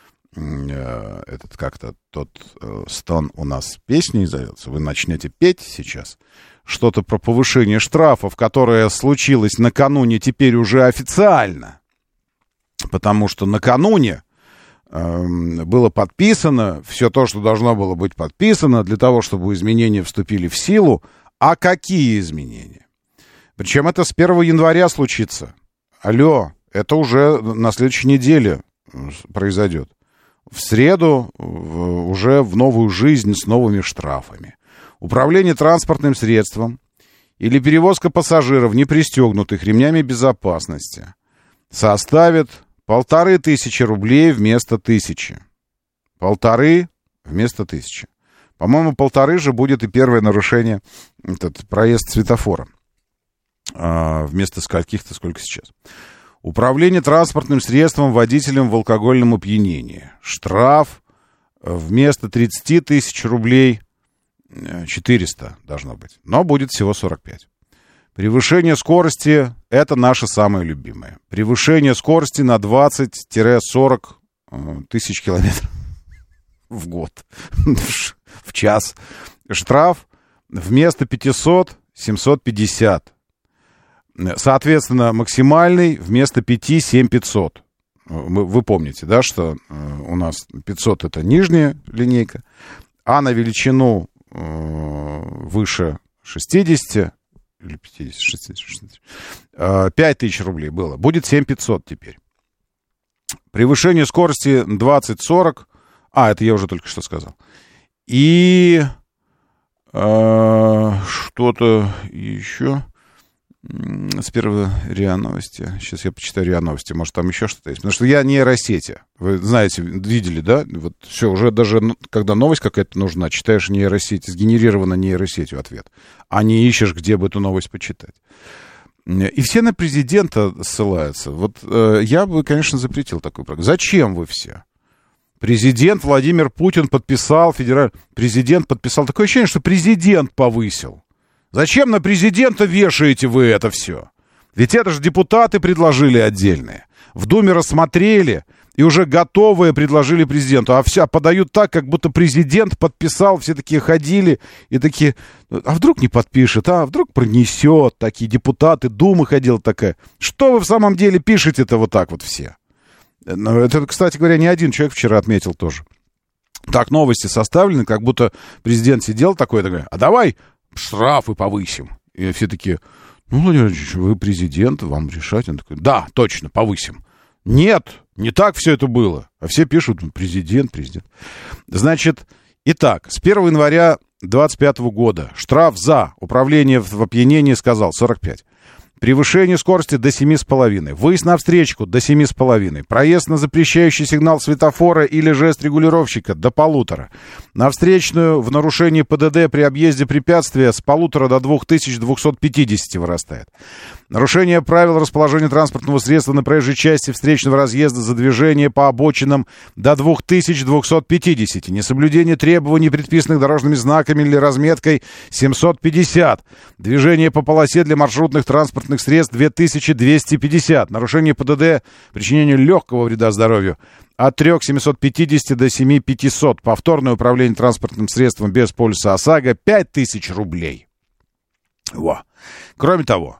э, этот как-то тот э, стон у нас песней зовется, вы начнете петь сейчас что-то про повышение штрафов, которое случилось накануне теперь уже официально, потому что накануне э, было подписано все то, что должно было быть подписано для того, чтобы изменения вступили в силу. А какие изменения? Причем это с первого января случится. Алло, это уже на следующей неделе произойдет. В среду в, уже в новую жизнь с новыми штрафами. Управление транспортным средством или перевозка пассажиров, не пристегнутых ремнями безопасности, составит полторы тысячи рублей вместо тысячи. Полторы вместо тысячи. По-моему, полторы же будет и первое нарушение, этот проезд светофора. А, вместо скольких-то, сколько сейчас. Управление транспортным средством водителем в алкогольном опьянении. Штраф вместо тридцати тысяч рублей четыреста должно быть. Но будет всего сорок пять. Превышение скорости — это наше самое любимое. Превышение скорости на двадцать-сорок тысяч километров в год. В час. Штраф вместо пятисот — семьсот пятьдесят. Соответственно, максимальный вместо пяти — семь тысяч пятьсот. Вы помните, да, что у нас пятьсот — это нижняя линейка, а на величину выше шестидесяти или пятидесяти, шестидесяти, шестидесяти, пять тысяч рублей было. Будет семь тысяч пятьсот теперь. Превышение скорости двадцать-сорок. А, это я уже только что сказал. И э, что-то еще с первой РИА Новости. Сейчас я почитаю РИА Новости. Может, там еще что-то есть. Потому что я нейросети. Вы знаете, видели, да? Вот все, уже даже когда новость какая-то нужна, читаешь нейросеть, сгенерирована нейросетью ответ. А не ищешь, где бы эту новость почитать. И все на президента ссылаются. Вот э, я бы, конечно, запретил такую программу. Зачем вы все? Президент Владимир Путин подписал, федеральный президент подписал. Такое ощущение, что президент повысил. Зачем на президента вешаете вы это все? Ведь это же депутаты предложили отдельные. В Думе рассмотрели, и уже готовые предложили президенту. А все подают так, как будто президент подписал, все такие ходили и такие, а вдруг не подпишет, а вдруг пронесет, такие депутаты, Дума ходила такая. Что вы в самом деле пишете-то вот так вот все? Это, кстати говоря, не один человек вчера отметил тоже. Так новости составлены, как будто президент сидел такой, такой, а давай штрафы повысим. И все такие, ну, Владимир Владимирович, вы президент, вам решать. Он такой, да, точно, повысим. Нет, не так все это было. А все пишут, президент, президент. Значит, итак, с первого января двадцать пятого года штраф за управление в опьянении сказал сорок пять. Превышение скорости до семь с половиной. Выезд на встречку до семь с половиной. Проезд на запрещающий сигнал светофора или жест регулировщика до полутора. На встречную в нарушении ПДД при объезде препятствия с полутора до двух тысяч двухсот пятидесяти вырастает. Нарушение правил расположения транспортного средства на проезжей части встречного разъезда за движение по обочинам до двух тысяч двухсот пятидесяти. Несоблюдение требований, предписанных дорожными знаками или разметкой семьсот пятьдесят. Движение по полосе для маршрутных транспортных средств две тысячи двести пятьдесят. Нарушение ПДД причинению легкого вреда здоровью от трёх тысяч семисот пятидесяти до семи тысяч пятисот. Повторное управление транспортным средством без полиса ОСАГО пять тысяч рублей. Во. Кроме того,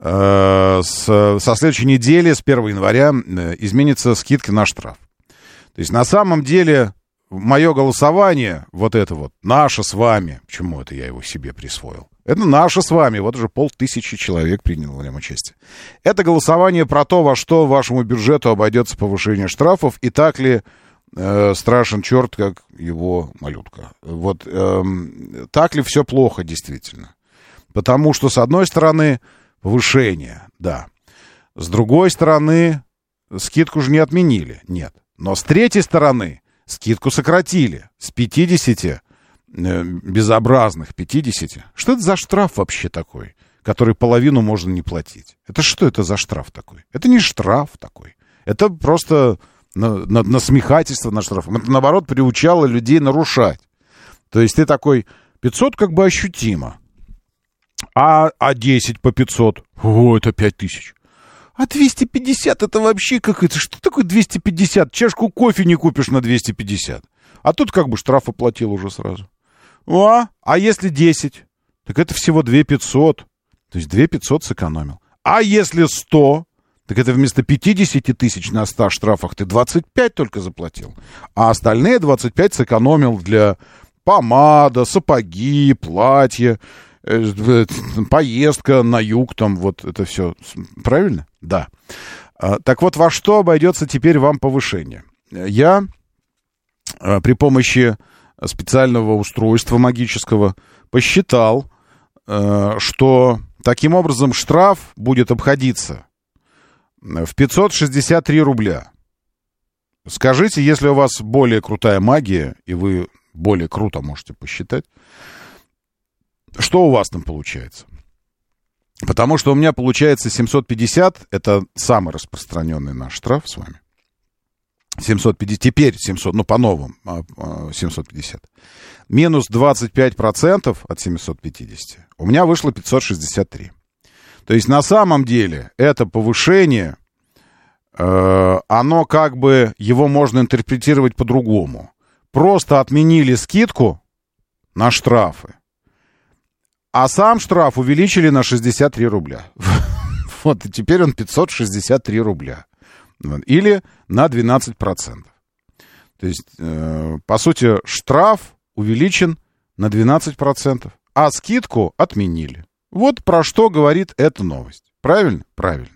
э, с, со следующей недели, с первого января, э, изменится скидка на штраф. То есть на самом деле мое голосование, вот это вот, наше с вами, почему это я его себе присвоил? Это наше с вами, вот уже полтысячи человек приняло в нем участие. Это голосование про то, во что вашему бюджету обойдется повышение штрафов, и так ли э, страшен черт, как его малютка. Вот э, так ли все плохо действительно? Потому что, с одной стороны, повышение, да. С другой стороны, скидку же не отменили, нет. Но с третьей стороны, скидку сократили с пятидесяти безобразных пятидесяти. Что это за штраф вообще такой, который половину можно не платить? Это что это за штраф такой? Это не штраф такой. Это просто на, на, насмехательство над штрафом. Это, наоборот, приучало людей нарушать. То есть ты такой, пятьсот как бы ощутимо. А, а десять по пятьсот? О, это пять тысяч. А двести пятьдесят это вообще как это? Что такое двести пятьдесят? Чашку кофе не купишь на двести пятьдесят. А тут как бы штраф оплатил уже сразу. А, а если десять? Так это всего две тысячи пятьсот. То есть две тысячи пятьсот сэкономил. А если сто? Так это вместо пятидесяти тысяч на ста штрафах ты двадцать пять только заплатил. А остальные двадцать пять сэкономил для помада, сапоги, платья, э, поездка на юг, там вот это все. Правильно? Да. А, так вот, во что обойдется теперь вам повышение? Я а, при помощи специального устройства магического посчитал, э, что таким образом штраф будет обходиться в пятьсот шестьдесят три рубля. Скажите, если у вас более крутая магия, и вы более круто можете посчитать, что у вас там получается? Потому что у меня получается семьсот пятьдесят, это самый распространенный наш штраф с вами. семьсот пятьдесят, теперь семьсот, ну, по-новому, семьсот пятьдесят. Минус двадцать пять процентов от семисот пятидесяти. У меня вышло пятьсот шестьдесят три. То есть, на самом деле, это повышение, э, оно как бы, его можно интерпретировать по-другому. Просто отменили скидку на штрафы, а сам штраф увеличили на шестьдесят три рубля. Вот, и теперь он пятьсот шестьдесят три рубля. Или на двенадцать процентов. То есть, э, по сути, штраф увеличен на двенадцать процентов, а скидку отменили. Вот про что говорит эта новость. Правильно? Правильно.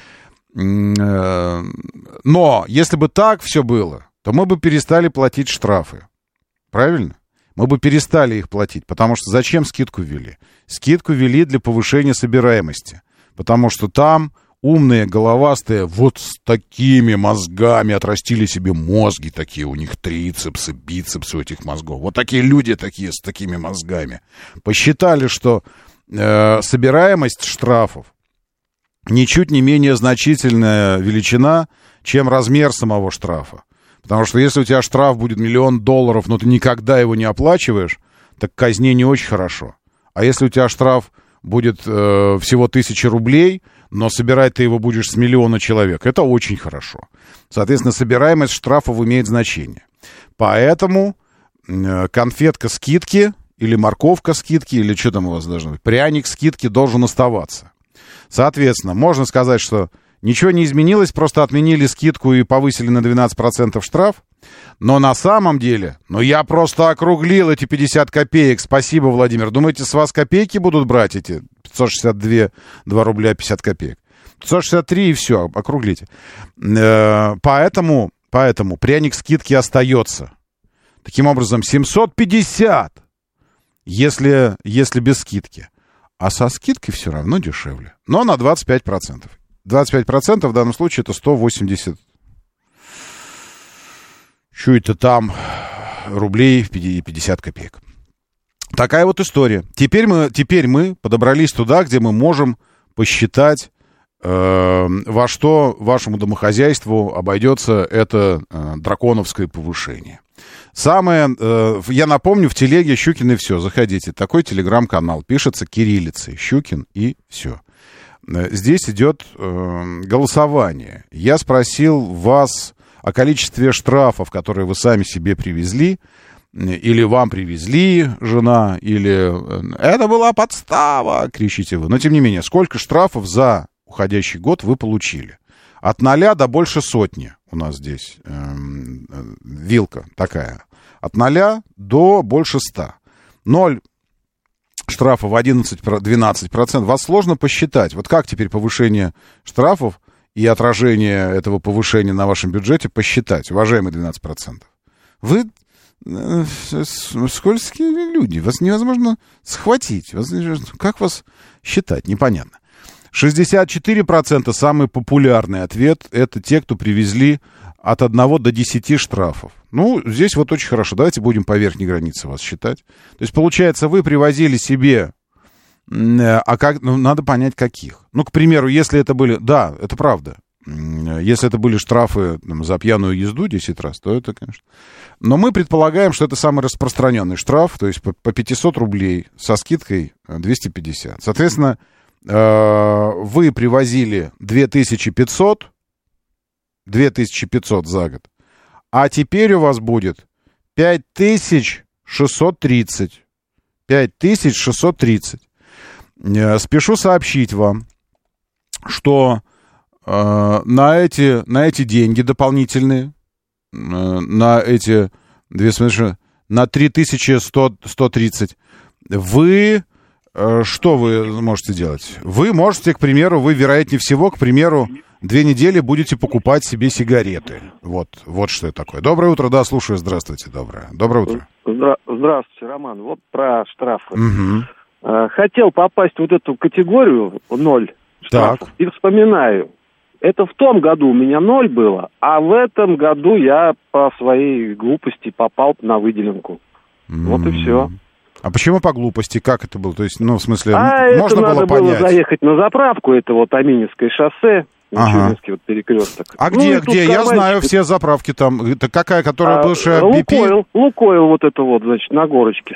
Э, но если бы так все было, то мы бы перестали платить штрафы. Правильно? Мы бы перестали их платить, потому что зачем скидку ввели? Скидку ввели для повышения собираемости, потому что там умные, головастые, вот с такими мозгами отрастили себе мозги такие, у них трицепсы, бицепсы у этих мозгов. Вот такие люди такие с такими мозгами. Посчитали, что э, собираемость штрафов ничуть не менее значительная величина, чем размер самого штрафа. Потому что если у тебя штраф будет миллион долларов, но ты никогда его не оплачиваешь, так казне не очень хорошо. А если у тебя штраф будет э, всего тысяча рублей, но собирать ты его будешь с миллиона человек. Это очень хорошо. Соответственно, собираемость штрафов имеет значение. Поэтому конфетка скидки или морковка скидки, или что там у вас должно быть, пряник скидки должен оставаться. Соответственно, можно сказать, что ничего не изменилось, просто отменили скидку и повысили на двенадцать процентов штраф. Но на самом деле, ну я просто округлил эти пятьдесят копеек. Спасибо, Владимир. Думаете, с вас копейки будут брать эти пятьсот шестьдесят два, два рубля пятьдесят копеек? пятьсот шестьдесят три и все, округлите. Поэтому, поэтому пряник скидки остается. Таким образом, семьсот пятьдесят, если, если без скидки. А со скидкой все равно дешевле. Но на двадцать пять процентов. двадцать пять процентов в данном случае это сто восемьдесят. Что это там? Рублей пятьдесят копеек. Такая вот история. Теперь мы, теперь мы подобрались туда, где мы можем посчитать, э, во что вашему домохозяйству обойдется это э, драконовское повышение. Самое, э, я напомню, в телеге Щукин и все. Заходите. Такой телеграм-канал. Пишется кириллицей. Щукин и все. Здесь идет э, голосование. Я спросил вас о количестве штрафов, которые вы сами себе привезли, или вам привезли жена, или это была подстава, кричите вы. Но тем не менее, сколько штрафов за уходящий год вы получили? От ноля до больше сотни у нас здесь э, вилка такая. От ноля до больше ста. Ноль штрафов одиннадцать-двенадцать процентов. Вас сложно посчитать. Вот как теперь повышение штрафов и отражение этого повышения на вашем бюджете посчитать, уважаемые двенадцать процентов? Вы э, скользкие люди, вас невозможно схватить. Вас, как вас считать, непонятно. шестьдесят четыре процента самый популярный ответ — это те, кто привезли от одного до десяти штрафов. Ну, здесь вот очень хорошо. Давайте будем по верхней границе вас считать. То есть, получается, вы привозили себе... А как, ну, надо понять, каких. Ну, к примеру, если это были... Да, это правда. Если это были штрафы там, за пьяную езду десять раз, то это, конечно... Но мы предполагаем, что это самый распространенный штраф, то есть по, по пятьсот рублей со скидкой двести пятьдесят. Соответственно, э, вы привозили две тысячи пятьсот, две тысячи пятьсот за год, а теперь у вас будет пять тысяч шестьсот тридцать. пять тысяч шестьсот тридцать. Спешу сообщить вам, что э, на, эти, на эти деньги дополнительные, э, на эти две, на три тысячи сто тридцать, вы, э, что вы можете делать? Вы можете, к примеру, вы, вероятнее всего, к примеру, две недели будете покупать себе сигареты. Вот, вот что это такое. Доброе утро, да, слушаю, здравствуйте, доброе. Доброе утро. Здра- здравствуйте, Роман. Вот про штрафы. Угу. Хотел попасть в вот эту категорию ноль штрафов. Так. И вспоминаю, это в том году у меня ноль было, а в этом году я по своей глупости попал на выделенку. Mm. Вот и все. А почему по глупости? Как это было? То есть, ну, в смысле, а можно это было надо понять? было заехать на заправку, это вот Аминевское шоссе, ага. Мичуринский вот перекресток. А ну, где, где? Я знаю все заправки там. Это какая, которая а, бывшая би пи? Лукойл, Лукойл вот это вот, значит, на горочке.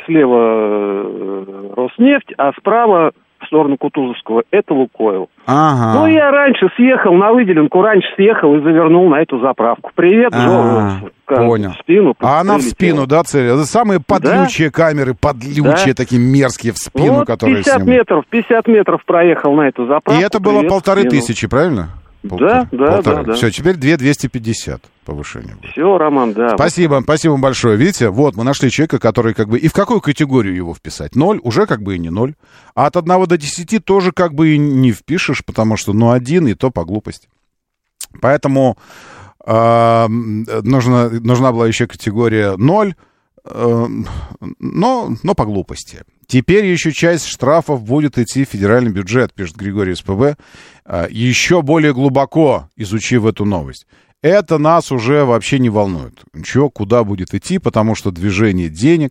Слева Роснефть, а справа в сторону Кутузовского это Лукойл. Ага. Ну, я раньше съехал на выделенку, раньше съехал и завернул на эту заправку. Привет, а, Джо, понял. в спину. А она в спину, да, цель? Это самые подлючие да? камеры, подлючие, да? такие мерзкие в спину, вот которые пятьдесят снимают. метров, пятьдесят метров проехал на эту заправку. И это было полторы тысячи, правильно? Да, да, полторы. да, да. Все, теперь две тысячи двести пятьдесят повышение будет. Все, Роман, да. Спасибо, спасибо большое. Видите, вот мы нашли человека, который как бы... И в какую категорию его вписать? Ноль уже как бы и не ноль. А от одного до десяти тоже как бы и не впишешь, потому что ну один и то по глупости. Поэтому э, нужна, нужна была еще категория ноль, э, но, но по глупости. Теперь еще часть штрафов будет идти в федеральный бюджет, пишет Григорий СПБ, еще более глубоко изучив эту новость. Это нас уже вообще не волнует. Что, куда будет идти, потому что движение денег,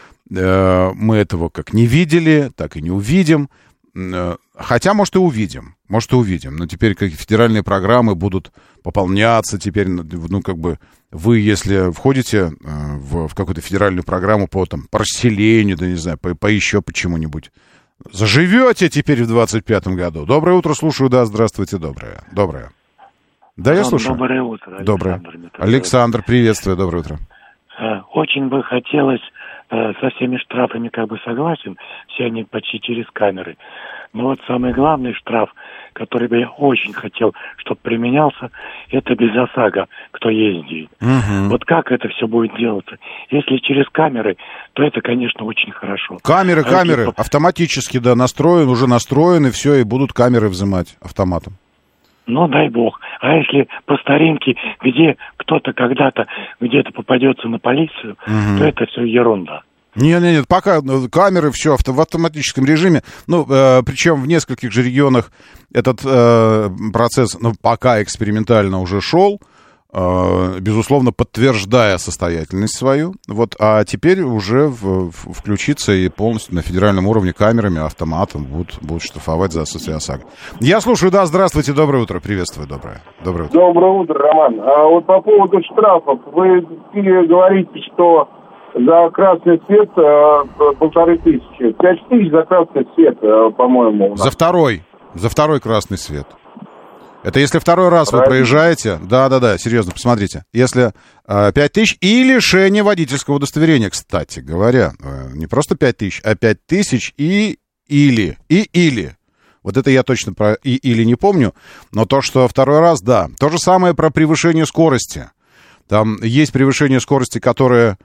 мы этого как не видели, так и не увидим. Хотя, может, и увидим. Может, и увидим. Но теперь как федеральные программы будут пополняться. Теперь, ну, как бы, вы, если входите в, в какую-то федеральную программу по, там, по расселению, да не знаю, по, по еще почему-нибудь, заживете теперь в двадцать пятом году. Доброе утро, слушаю, да, здравствуйте, доброе. Доброе. Да, я слушаю. Доброе утро. Доброе. Александр, Александр, приветствую, доброе утро. Очень бы хотелось, со всеми штрафами как бы согласен, все они почти через камеры. Но вот самый главный штраф, который бы я очень хотел, чтобы применялся, это без ОСАГО, кто ездит. Угу. Вот как это все будет делаться? Если через камеры, то это, конечно, очень хорошо. Камеры, а камеры, если... автоматически, да, настроен, уже настроены, все, и будут камеры взимать автоматом. Ну, дай бог. А если по старинке, где кто-то когда-то где-то попадется на полицию, угу. то это все ерунда. Нет, нет, нет, пока камеры, все авто, в автоматическом режиме. Ну, э, причем в нескольких же регионах этот э, процесс, ну, пока экспериментально уже шел, э, безусловно, подтверждая состоятельность свою. Вот, а теперь уже в, в, включиться и полностью на федеральном уровне камерами, автоматом будут, будут штрафовать за отсутствие ОСАГО. Я слушаю, да, здравствуйте, доброе утро, приветствую, доброе, доброе утро. Доброе утро, Роман. А вот по поводу штрафов, вы говорите, что за красный свет э, полторы тысячи. Пять тысяч за красный свет, э, по-моему. За второй. За второй красный свет. Это если второй раз Правильно. Вы проезжаете. Да-да-да, серьезно, посмотрите. Если э, пять тысяч и лишение водительского удостоверения, кстати говоря. Э, не просто пять тысяч, а пять тысяч и или. И или. Вот это я точно про и или не помню. Но то, что второй раз, да. То же самое про превышение скорости. Там есть превышение скорости, которое...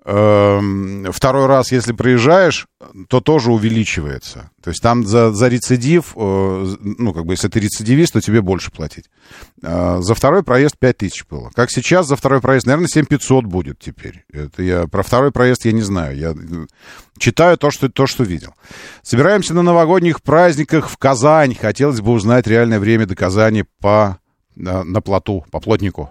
Второй раз, если проезжаешь, то тоже увеличивается. То есть там за, за рецидив, ну, как бы, если ты рецидивист, то тебе больше платить. За второй проезд пять тысяч было. Как сейчас за второй проезд, наверное, семь тысяч пятьсот будет теперь. Это я, про второй проезд я не знаю. Я читаю то, что, то, что видел. Собираемся на новогодних праздниках в Казань. Хотелось бы узнать реальное время до Казани по... На, на плоту, по плотнику.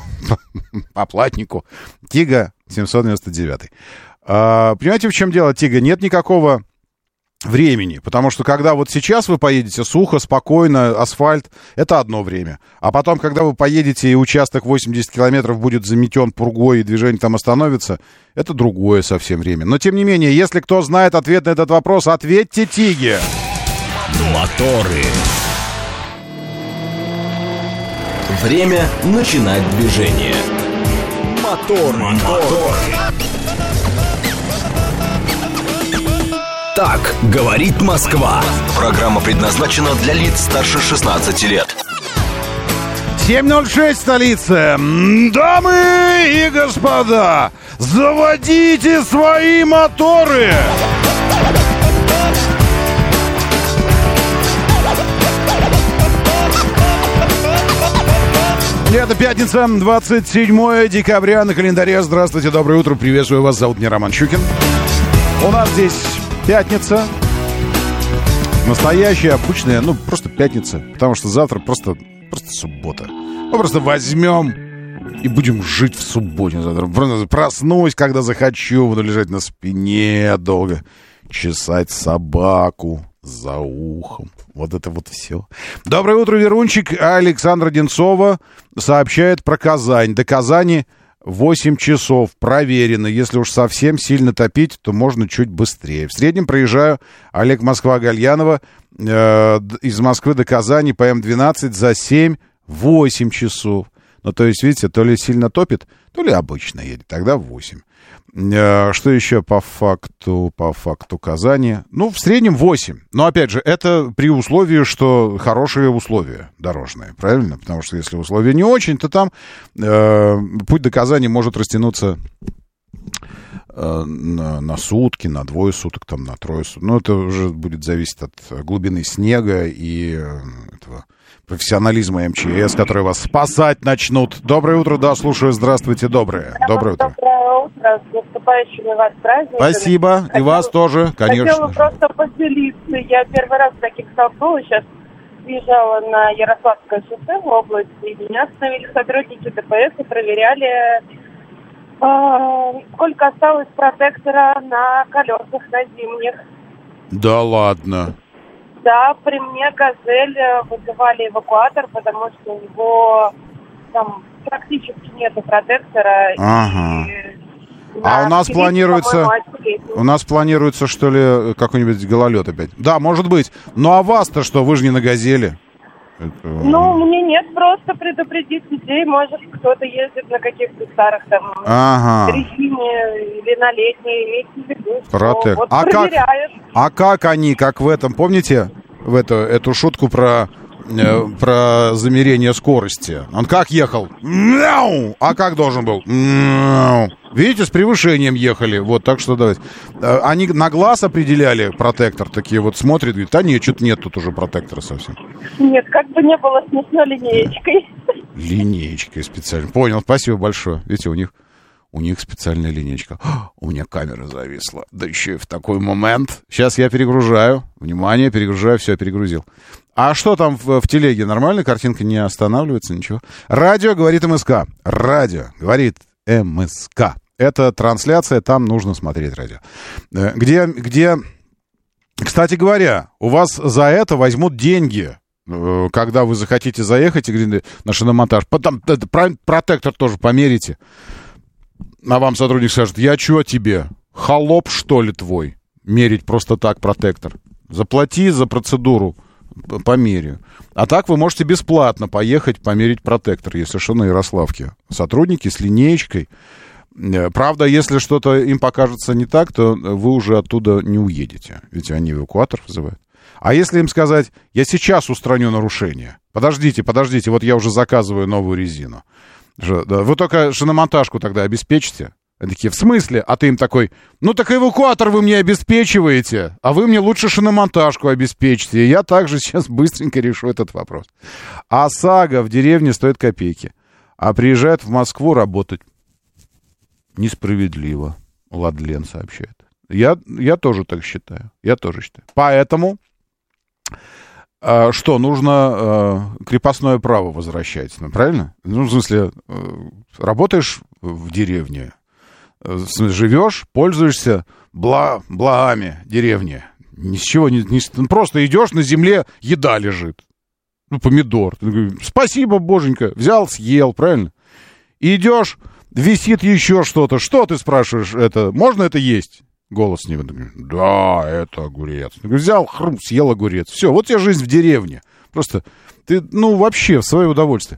По платнику. Тига семьсот девяносто девять. А, понимаете, в чем дело, Тига? Нет никакого времени. Потому что когда вот сейчас вы поедете сухо, спокойно, асфальт, это одно время. А потом, когда вы поедете и участок восемьдесят километров будет заметен пургой и движение там остановится, это другое совсем время. Но, тем не менее, если кто знает ответ на этот вопрос, ответьте Тиге. Моторы. Время начинать движение. Мотор, мотор. Так говорит Москва. Программа предназначена для лиц старше шестнадцати лет. семь ноль шесть, столица. Дамы и господа, заводите свои моторы. Это пятница, двадцать седьмое декабря на календаре. Здравствуйте, доброе утро, приветствую вас, зовут меня Роман Щукин. У нас здесь пятница, настоящая, обычная, ну, просто пятница, потому что завтра просто, просто суббота. Мы просто возьмем и будем жить в субботу. Завтра проснусь, когда захочу, буду лежать на спине долго, чесать собаку за ухом. Вот это вот все. Доброе утро, Верунчик. Александра Одинцова сообщает про Казань. До Казани восемь часов. Проверено. Если уж совсем сильно топить, то можно чуть быстрее. В среднем проезжаю Олег Москва-Гальянова э, из Москвы до Казани по эм двенадцать за семь-восемь часов. Ну, то есть, видите, то ли сильно топит, то ли обычно едет. Тогда восемь. Что еще по факту, по факту Казани? Ну, в среднем восемь. Но, опять же, это при условии, что хорошие условия дорожные, правильно? Потому что если условия не очень, то там э, путь до Казани может растянуться э, на, на сутки, на двое суток, там, на трое суток. Ну, это уже будет зависеть от глубины снега и э, этого профессионализма эм че эс, которые вас спасать начнут. Доброе утро, да, слушаю, здравствуйте, доброе. Доброе утро. Доброе утро, с наступающими вас праздниками. Спасибо, хотела, и вас тоже, конечно. Хотела просто поделиться, я первый раз в таких столкнулась, сейчас въезжала на Ярославское шоссе в область, и меня остановили сотрудники дэ пэ эс и проверяли, э, сколько осталось протектора на колесах, на зимних. Да ладно. Да, при мне «Газель» вызывали эвакуатор, потому что у него там практически нету протектора. Ага. И А На у нас Сибири, планируется... по-моему, У нас планируется, что ли, какой-нибудь гололед опять. Да, может быть. Ну, а вас-то что? Вы же не на «Газели». Это... Ну, мне нет, просто предупредить людей, может, кто-то ездит на каких-то старых там Ага. резине или на летней, имейте в виду, что Протек. вот А как, проверяют. а как они, как в этом, помните в эту, эту шутку про, э, про замерение скорости? Он как ехал? Мяу! А как должен был? Мяу! Видите, с превышением ехали. Вот, так что давайте. Э, Они на глаз определяли протектор, такие вот смотрят, говорят, а нет, что-то нет тут уже протектора совсем. Нет, как бы не было смешно линеечкой. Линеечкой специально. Понял, спасибо большое. Видите, у них, у них специальная линеечка. У меня камера зависла. Да еще и в такой момент. Сейчас я перегружаю. Внимание, перегружаю. Все, перегрузил. А что там в, в телеге? Нормально? Картинка не останавливается? Ничего. Радио говорит МСК. Радио говорит МСК. Это трансляция, там нужно смотреть радио. Где, где, кстати говоря, у вас за это возьмут деньги, когда вы захотите заехать и говорите на шиномонтаж. Потом это, протектор тоже померите. А вам сотрудник скажет, я чё тебе, холоп, что ли, твой? Мерить просто так протектор. Заплати за процедуру, померю. А так вы можете бесплатно поехать померить протектор, если что, на Ярославке. Сотрудники с линеечкой. Правда, если что-то им покажется не так, то вы уже оттуда не уедете. Ведь они эвакуатор вызывают. А если им сказать, я сейчас устраню нарушение. Подождите, подождите, вот я уже заказываю новую резину. Вы только шиномонтажку тогда обеспечите. Они такие, в смысле? А ты им такой, ну так эвакуатор вы мне обеспечиваете, а вы мне лучше шиномонтажку обеспечите. И я также сейчас быстренько решу этот вопрос. А ОСАГО в деревне стоит копейки. А приезжает в Москву работать. Несправедливо, Владлен сообщает. Я, я тоже так считаю. Я тоже считаю. Поэтому, э, что, нужно э, крепостное право возвращать, ну, правильно? Ну, в смысле, э, работаешь в деревне, э, живешь, пользуешься бла, благами деревни. Ни с чего, не, не, просто идешь, на земле еда лежит. Ну, помидор. Спасибо, боженька, взял, съел, правильно? И идешь... Висит еще что-то. Что ты спрашиваешь? Это можно это есть? Голос не выдает. Да, это огурец. Взял, хрум, съел огурец. Все, вот тебе жизнь в деревне. Просто ты, ну, вообще, в свое удовольствие.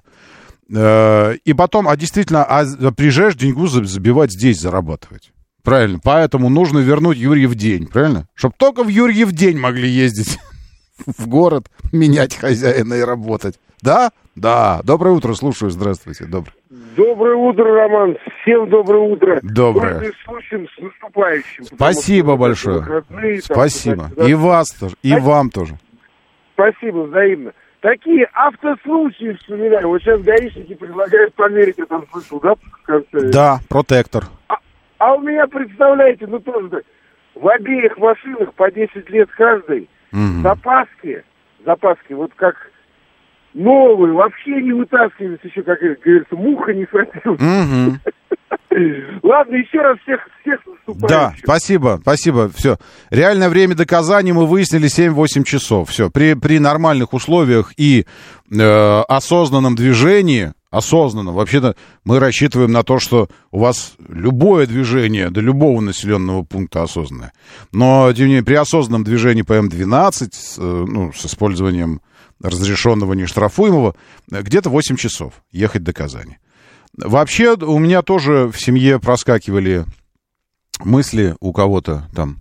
И потом, а действительно, а приезжаешь деньгу забивать здесь, зарабатывать. Правильно. Поэтому нужно вернуть Юрьев день, правильно? Чтоб только в Юрьев день могли ездить в город, менять хозяина и работать. Да? Да. Доброе утро, слушаю. Здравствуйте. Доброе. Доброе утро, Роман. Всем доброе утро. Доброе. Слушаем с наступающим. Спасибо большое. Выходные, спасибо. Там, и вас тоже, и так... вам тоже. Спасибо, взаимно. Такие автослушаи вспоминаю. Вот сейчас гаишники предлагают померить, я там слышал, да, в конце? Да, протектор. А, а у меня, представляете, ну тоже так, в обеих машинах по десять лет каждой, угу. запаски, запаски, вот как... Новые, вообще не вытаскиваются еще, как говорится, муха не схватилась. Угу. Ладно, еще раз всех, всех наступающих. Да, спасибо, спасибо, все. Реальное время доказаний мы выяснили семь-восемь часов, все. При, при нормальных условиях и э, осознанном движении, осознанном, вообще-то мы рассчитываем на то, что у вас любое движение до любого населенного пункта осознанное. Но, тем не менее, при осознанном движении по эм двенадцать, э, ну, с использованием разрешенного нештрафуемого, где-то восемь часов ехать до Казани. Вообще, у меня тоже в семье проскакивали мысли у кого-то там,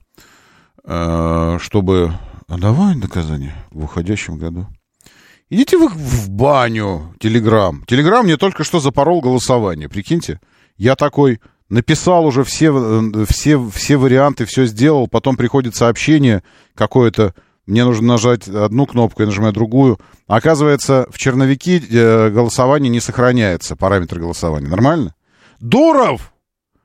э, чтобы... А давай до Казани в уходящем году. Идите вы в баню, Телеграм. Телеграм мне только что запорол голосование, прикиньте. Я такой написал уже все, все, все варианты, все сделал, потом приходит сообщение какое-то, мне нужно нажать одну кнопку, я нажимаю другую. Оказывается, в черновике э, голосование не сохраняется, параметры голосования. Нормально? Дуров!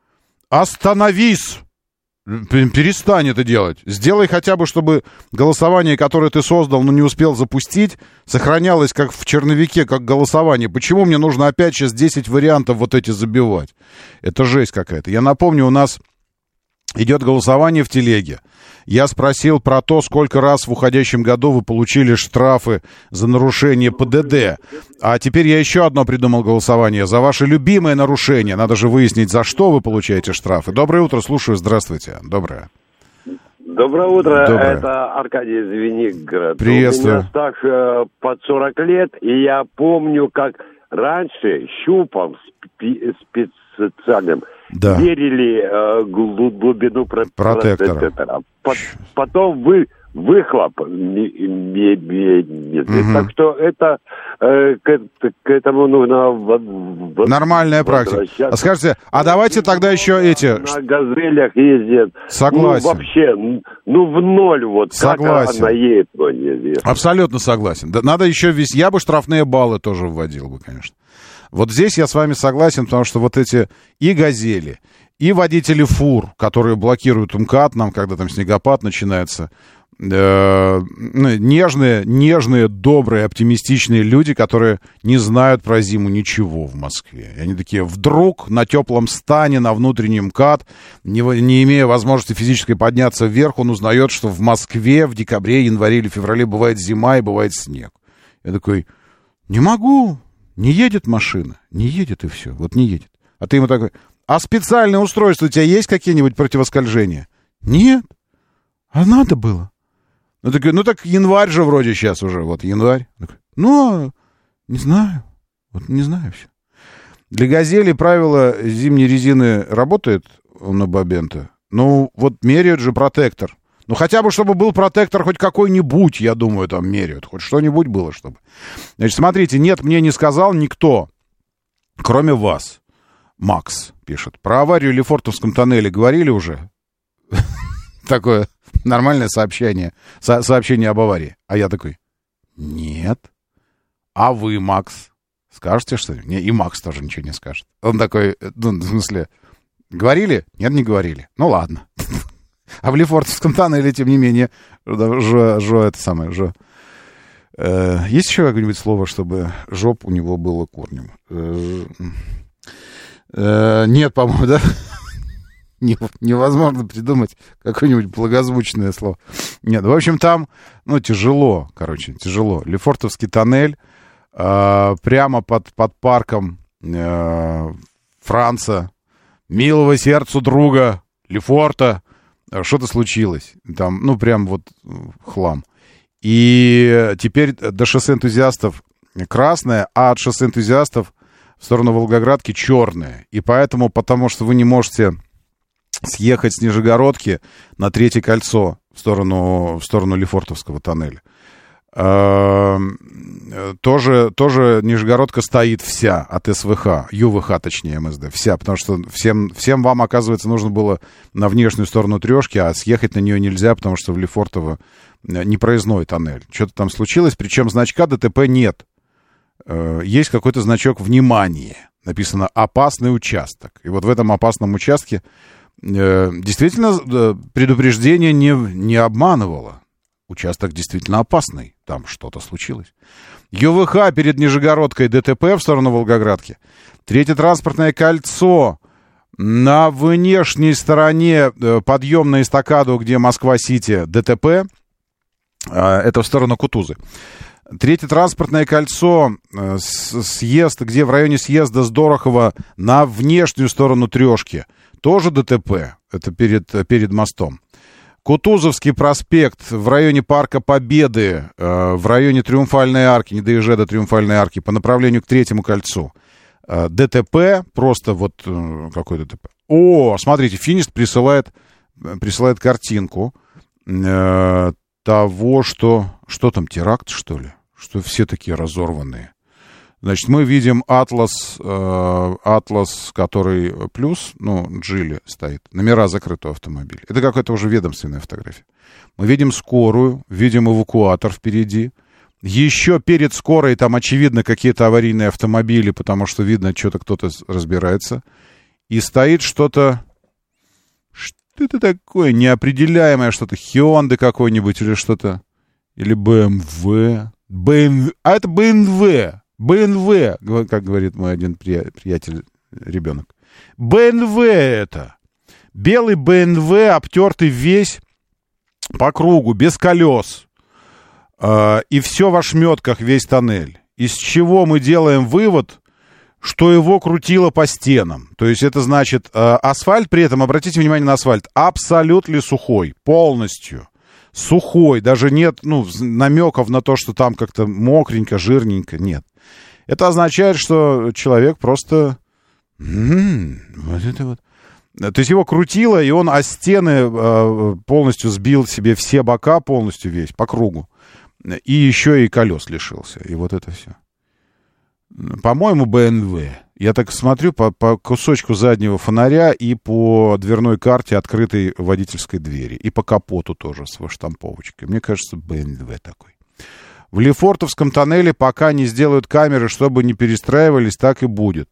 Остановись! Перестань это делать. Сделай хотя бы, чтобы голосование, которое ты создал, но не успел запустить, сохранялось как в черновике, как голосование. Почему мне нужно опять сейчас десять вариантов вот эти забивать? Это жесть какая-то. Я напомню, у нас Идет голосование в телеге. Я спросил про то, сколько раз в уходящем году вы получили штрафы за нарушение ПДД. А теперь я еще одно придумал голосование. За ваше любимое нарушение. Надо же выяснить, за что вы получаете штрафы. Доброе утро, слушаю. Здравствуйте. Доброе. Доброе утро. Доброе. Это Аркадий Звенигород. Приветствую. У меня стаж э, под сорок лет, и я помню, как раньше щупом спи- специальным Да. мерили э, глу- глубину про- Протектора. протектора. По- Потом вы выхлоп ме- ме- ме- Мгм. Так что это э, к, к этому нужно в- в- Нормальная практика. возвращаться. А скажите, а давайте тогда еще эти... На газелях ездят. Согласен. Ну, вообще, н- ну, в ноль вот. Согласен. Как она едет, ну, неизвестно. Абсолютно согласен. Да, надо еще весь... Я бы штрафные баллы тоже вводил бы, конечно. Вот здесь я с вами согласен, потому что вот эти и «Газели», и водители фур, которые блокируют МКАД нам, когда там снегопад начинается, э, ну, нежные, нежные, добрые, оптимистичные люди, которые не знают про зиму ничего в Москве. И они такие, вдруг на теплом стане, на внутреннем МКАД, не, не имея возможности физической подняться вверх, он узнает, что в Москве в декабре, январе или феврале бывает зима и бывает снег. Я такой, не могу, не едет машина, не едет и все, вот не едет. А ты ему такой, а специальные устройства у тебя есть какие-нибудь противоскольжения? Нет. А надо было. Ну так, ну так январь же вроде сейчас уже, вот январь. Ну, не знаю, вот не знаю все. Для «Газели» правило зимней резины работает на Бабенто. Ну, вот меряют же протектор. Ну, хотя бы, чтобы был протектор хоть какой-нибудь, я думаю, там меряют. Хоть что-нибудь было, чтобы. Значит, смотрите, нет, мне не сказал никто, кроме вас. Макс пишет. Про аварию в Лефортовском тоннеле говорили уже? Такое нормальное сообщение. Со- сообщение об аварии. А я такой, нет. А вы, Макс, скажете что-нибудь? Не, и Макс тоже ничего не скажет. Он такой, ну, в смысле, говорили? Нет, не говорили. Ну, ладно. А в Лефортовском тоннеле, тем не менее, жо, жо это самое, жо. Э, есть еще какое-нибудь слово, чтобы жоп у него было корнем? Э, э, нет, по-моему, да? Невозможно придумать какое-нибудь благозвучное слово. Нет, в общем, там, ну, тяжело, короче, тяжело. Лефортовский тоннель, э, прямо под, под парком э, Франца, милого сердцу друга Лефорта, что-то случилось. Там, ну, прям вот хлам. И теперь до шоссе энтузиастов красное, а от шоссе энтузиастов в сторону Волгоградки черное. И поэтому, потому что вы не можете съехать с Нижегородки на Третье кольцо в сторону, в сторону Лефортовского тоннеля. Тоже, тоже Нижегородка стоит вся от СВХ, ЮВХ, точнее, МСД, вся, потому что всем, всем вам, оказывается, нужно было на внешнюю сторону трешки, а съехать на нее нельзя, потому что в Лефортово непроездной тоннель. Что-то там случилось, причем значка ДТП нет. Есть какой-то значок «Внимание», написано «Опасный участок». И вот в этом опасном участке действительно предупреждение не, не обманывало. Участок действительно опасный. Там что-то случилось. ЮВХ перед Нижегородкой ДТП в сторону Волгоградки. Третье транспортное кольцо на внешней стороне подъем на эстакаду, где Москва-Сити ДТП. Это в сторону Кутузы. Третье транспортное кольцо, съезд, где в районе съезда с Дорохова на внешнюю сторону Трешки. Тоже ДТП. Это перед, перед мостом. Кутузовский проспект в районе Парка Победы, э, в районе Триумфальной арки, не доезжая до Триумфальной арки, по направлению к Третьему кольцу. Э, ДТП, просто вот э, какой ДТП. О, смотрите, Финист присылает, присылает картинку э, того, что... Что там, теракт, что ли? Что все такие разорванные. Значит, мы видим Атлас, э, Атлас, который плюс, ну, Джили стоит, номера закрытого автомобиля. Это какая-то уже ведомственная фотография. Мы видим скорую, видим эвакуатор впереди. Еще перед скорой там, очевидно, какие-то аварийные автомобили, потому что видно, что-то кто-то разбирается. И стоит что-то... Что-то такое неопределяемое, что-то Hyundai какой-нибудь или что-то... Или бэ эм вэ. бэ эм вэ. А это бэ эм вэ. бэ эм вэ, как говорит мой один приятель, ребенок. бэ эм вэ это. Белый бэ эм вэ, обтертый весь по кругу, без колес. Э, и все в ошметках, весь тоннель. Из чего мы делаем вывод, что его крутило по стенам. То есть это значит, э, асфальт при этом, обратите внимание на асфальт, абсолютно сухой, полностью. Сухой, даже нет ну, намеков на то, что там как-то мокренько, жирненько, нет. Это означает, что человек просто... М-м, вот это вот. То есть его крутило, и он о стены э, полностью сбил себе все бока, полностью весь, по кругу. И еще и колес лишился. И вот это все. По-моему, бэ эм вэ. Я так смотрю по, по кусочку заднего фонаря и по дверной карте открытой водительской двери. И по капоту тоже с штамповочкой. Мне кажется, бэ эм вэ такой. В Лефортовском тоннеле пока не сделают камеры, чтобы не перестраивались, так и будет.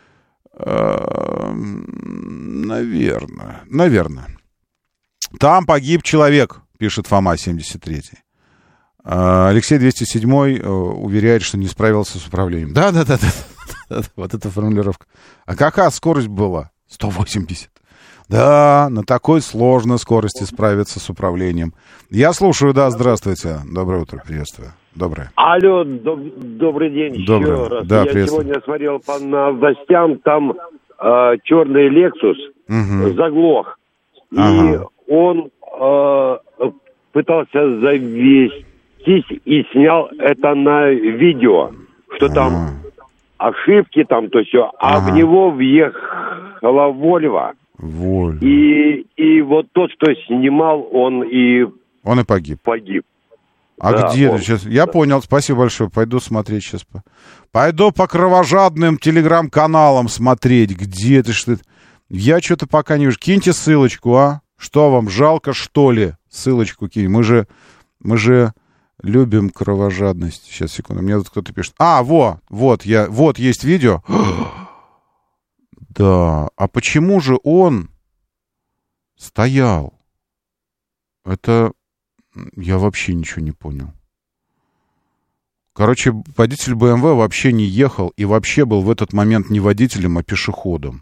Наверное. Наверное. Там погиб человек, пишет Фома семьдесят третий. Алексей двести седьмой уверяет, что не справился с управлением. Да-да-да. Вот эта формулировка. А какая скорость была? сто восемьдесят. Да, на такой сложной скорости справиться с управлением. Я слушаю, да, здравствуйте. Доброе утро, приветствую. Доброе. Алло, доб- добрый день Доброе. еще раз. Да, Я сегодня смотрел по новостям, там э, черный Lexus угу. заглох. Ага. И он э, пытался завестись и снял это на видео, что ага. там ошибки, там то все, а ага. в него въехала Вольво. Вольво. И, и вот тот, кто снимал, он и... Он и погиб. Погиб. А да, где он... сейчас? Я да. понял, спасибо большое. Пойду смотреть сейчас. Пойду по кровожадным телеграм-каналам смотреть. Где ты, что ты? Я что-то пока не вижу. Киньте ссылочку, а? Что вам, жалко, что ли? Ссылочку кинь. Мы же, мы же любим кровожадность. Сейчас, секунду. Мне тут кто-то пишет. А, во, вот, я, вот есть видео. Да. А почему же он стоял? Это... Я вообще ничего не понял. Короче, водитель бэ эм вэ вообще не ехал и вообще был в этот момент не водителем, а пешеходом.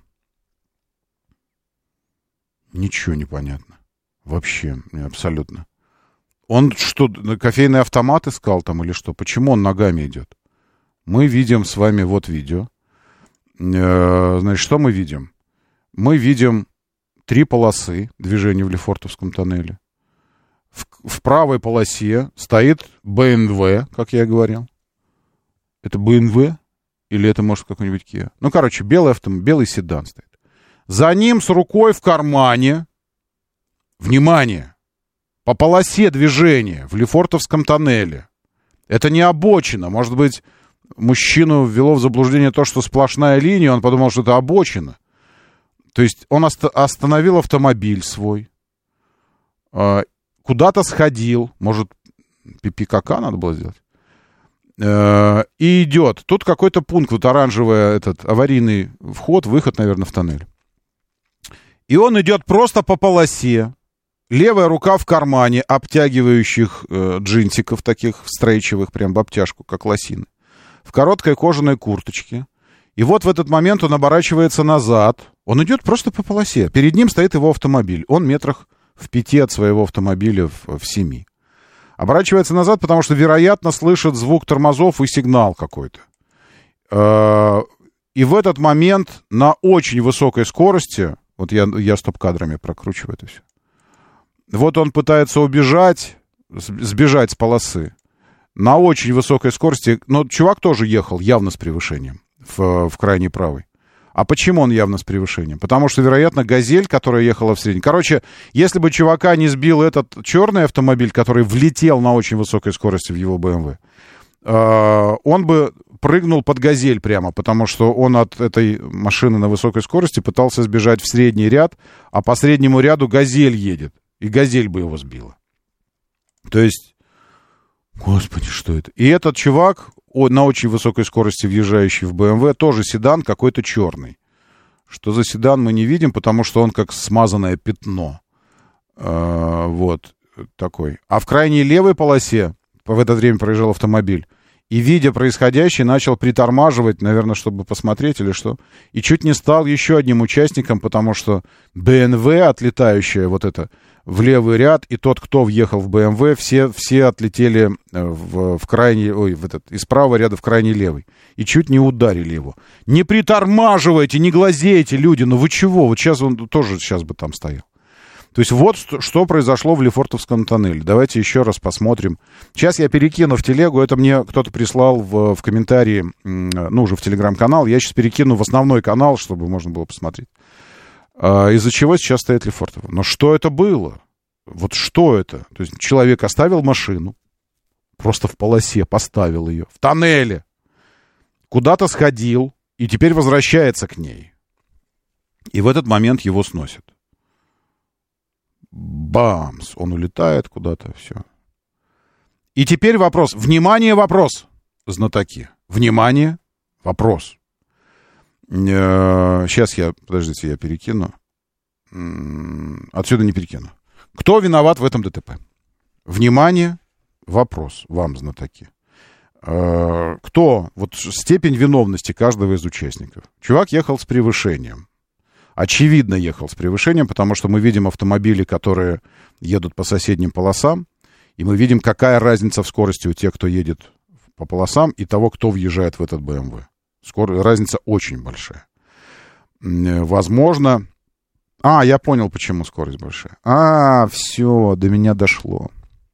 Ничего не понятно. Вообще, абсолютно. Он что, кофейный автомат искал там или что? Почему он ногами идет? Мы видим с вами вот видео. Значит, что мы видим? Мы видим три полосы движения в Лефортовском тоннеле. В, в правой полосе стоит бэ эм вэ, как я и говорил. Это бэ эм вэ? Или это, может, какой-нибудь Kia? Ну, короче, белый автомобиль, белый седан стоит. За ним с рукой в кармане, внимание, по полосе движения в Лефортовском тоннеле. Это не обочина. Может быть, мужчину ввело в заблуждение то, что сплошная линия, он подумал, что это обочина. То есть он ост- остановил автомобиль свой, куда-то сходил, может, пи-пи-ка-ка надо было сделать, э, и идет. Тут какой-то пункт, вот оранжевый этот аварийный вход, выход, наверное, в тоннель. И он идет просто по полосе, левая рука в кармане обтягивающих э, джинсиков таких стрейчевых, прям в обтяжку, как лосины, в короткой кожаной курточке. И вот в этот момент он оборачивается назад, он идет просто по полосе. Перед ним стоит его автомобиль, он метрах в пяти от своего автомобиля, в, в семи. Оборачивается назад, потому что, вероятно, слышит звук тормозов и сигнал какой-то. И в этот момент на очень высокой скорости, вот я, я стоп-кадрами прокручиваю это все, вот он пытается убежать, сбежать с полосы на очень высокой скорости, но чувак тоже ехал явно с превышением в, в крайней правой. А почему он явно с превышением? Потому что, вероятно, «Газель», которая ехала в среднем... Короче, если бы чувака не сбил этот черный автомобиль, который влетел на очень высокой скорости в его бэ эм вэ, э, он бы прыгнул под «Газель» прямо, потому что он от этой машины на высокой скорости пытался сбежать в средний ряд, а по среднему ряду «Газель» едет, и «Газель» бы его сбила. То есть, господи, что это? И этот чувак... на очень высокой скорости въезжающий в бэ эм вэ, тоже седан какой-то черный. Что за седан, мы не видим, потому что он как смазанное пятно. Э, вот такой. А в крайней левой полосе в это время проезжал автомобиль. и, видя происходящее, начал притормаживать, наверное, чтобы посмотреть или что. И чуть не стал еще одним участником, потому что бэ эм вэ, отлетающая вот это, в левый ряд, и тот, кто въехал в бэ эм вэ, все, все отлетели в, в крайний, ой, в этот, из правого ряда в крайний левый. И чуть не ударили его. Не притормаживайте, не глазейте, люди, ну вы чего? Вот сейчас он тоже сейчас бы там стоял. То есть вот что, что произошло в Лефортовском тоннеле. Давайте еще раз посмотрим. Сейчас я перекину в телегу, это мне кто-то прислал в, в комментарии, ну, уже в телеграм-канал. Я сейчас перекину в основной канал, чтобы можно было посмотреть. А, из-за чего сейчас стоит Лефортово. Но что это было? Вот что это? То есть человек оставил машину, просто в полосе поставил ее, в тоннеле, куда-то сходил, и теперь возвращается к ней. И в этот момент его сносят. Бамс! Он улетает куда-то, все. И теперь вопрос. Внимание, вопрос, знатоки. Внимание, вопрос. Сейчас я, подождите, я перекину. Отсюда не перекину. Кто виноват в этом ДТП? Внимание, вопрос вам, знатоки. Кто, вот степень виновности каждого из участников. Чувак ехал с превышением. Очевидно, ехал с превышением, потому что мы видим автомобили, которые едут по соседним полосам, и мы видим, какая разница в скорости у тех, кто едет по полосам, и того, кто въезжает в этот бэ эм вэ. Скор... Разница очень большая. Возможно... А, я понял, почему скорость большая. А, все, до меня дошло.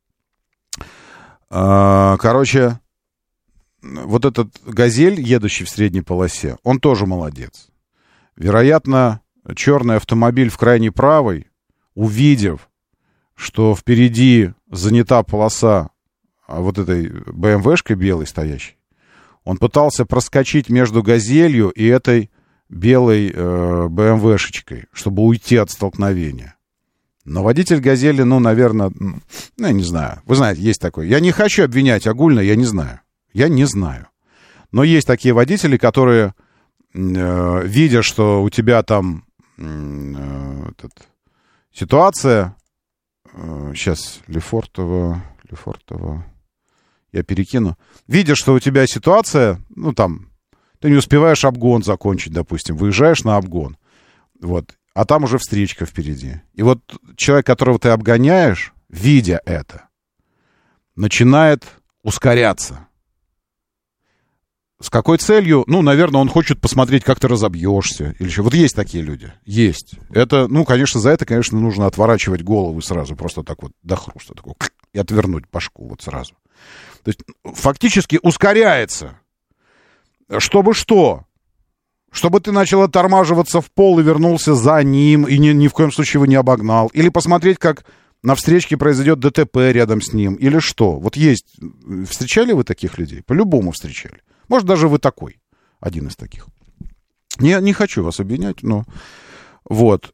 А, короче, вот этот «Газель», едущий в средней полосе, он тоже молодец. Вероятно, черный автомобиль в крайней правой, увидев, что впереди занята полоса вот этой бэ эм вэ-шкой белой стоящей, он пытался проскочить между «Газелью» и этой белой э, бэ эм вэ-шечкой, чтобы уйти от столкновения. Но водитель «Газели», ну, наверное, ну, я не знаю. Вы знаете, есть такой. Я не хочу обвинять огульно, я не знаю. Я не знаю. Но есть такие водители, которые, э, видя, что у тебя там э, этот, ситуация... Э, сейчас, Лефортово, Лефортово... Я перекину. Видя, что у тебя ситуация, ну, там, ты не успеваешь обгон закончить, допустим, выезжаешь на обгон, вот, а там уже встречка впереди. И вот человек, которого ты обгоняешь, видя это, начинает ускоряться. С какой целью? Ну, наверное, он хочет посмотреть, как ты разобьешься. Или еще. Вот есть такие люди. Есть. Это, ну, конечно, за это, конечно, нужно отворачивать голову сразу, просто так вот до хруста, такой, и отвернуть башку вот сразу. То есть фактически ускоряется. Чтобы что? Чтобы ты начал оттормаживаться в пол и вернулся за ним, и ни, ни в коем случае его не обогнал. Или посмотреть, как на встречке произойдет ДТП рядом с ним. Или что? Вот есть. Встречали вы таких людей? По-любому встречали. Может, даже вы такой. Один из таких. Не, не хочу вас обвинять, но... Вот.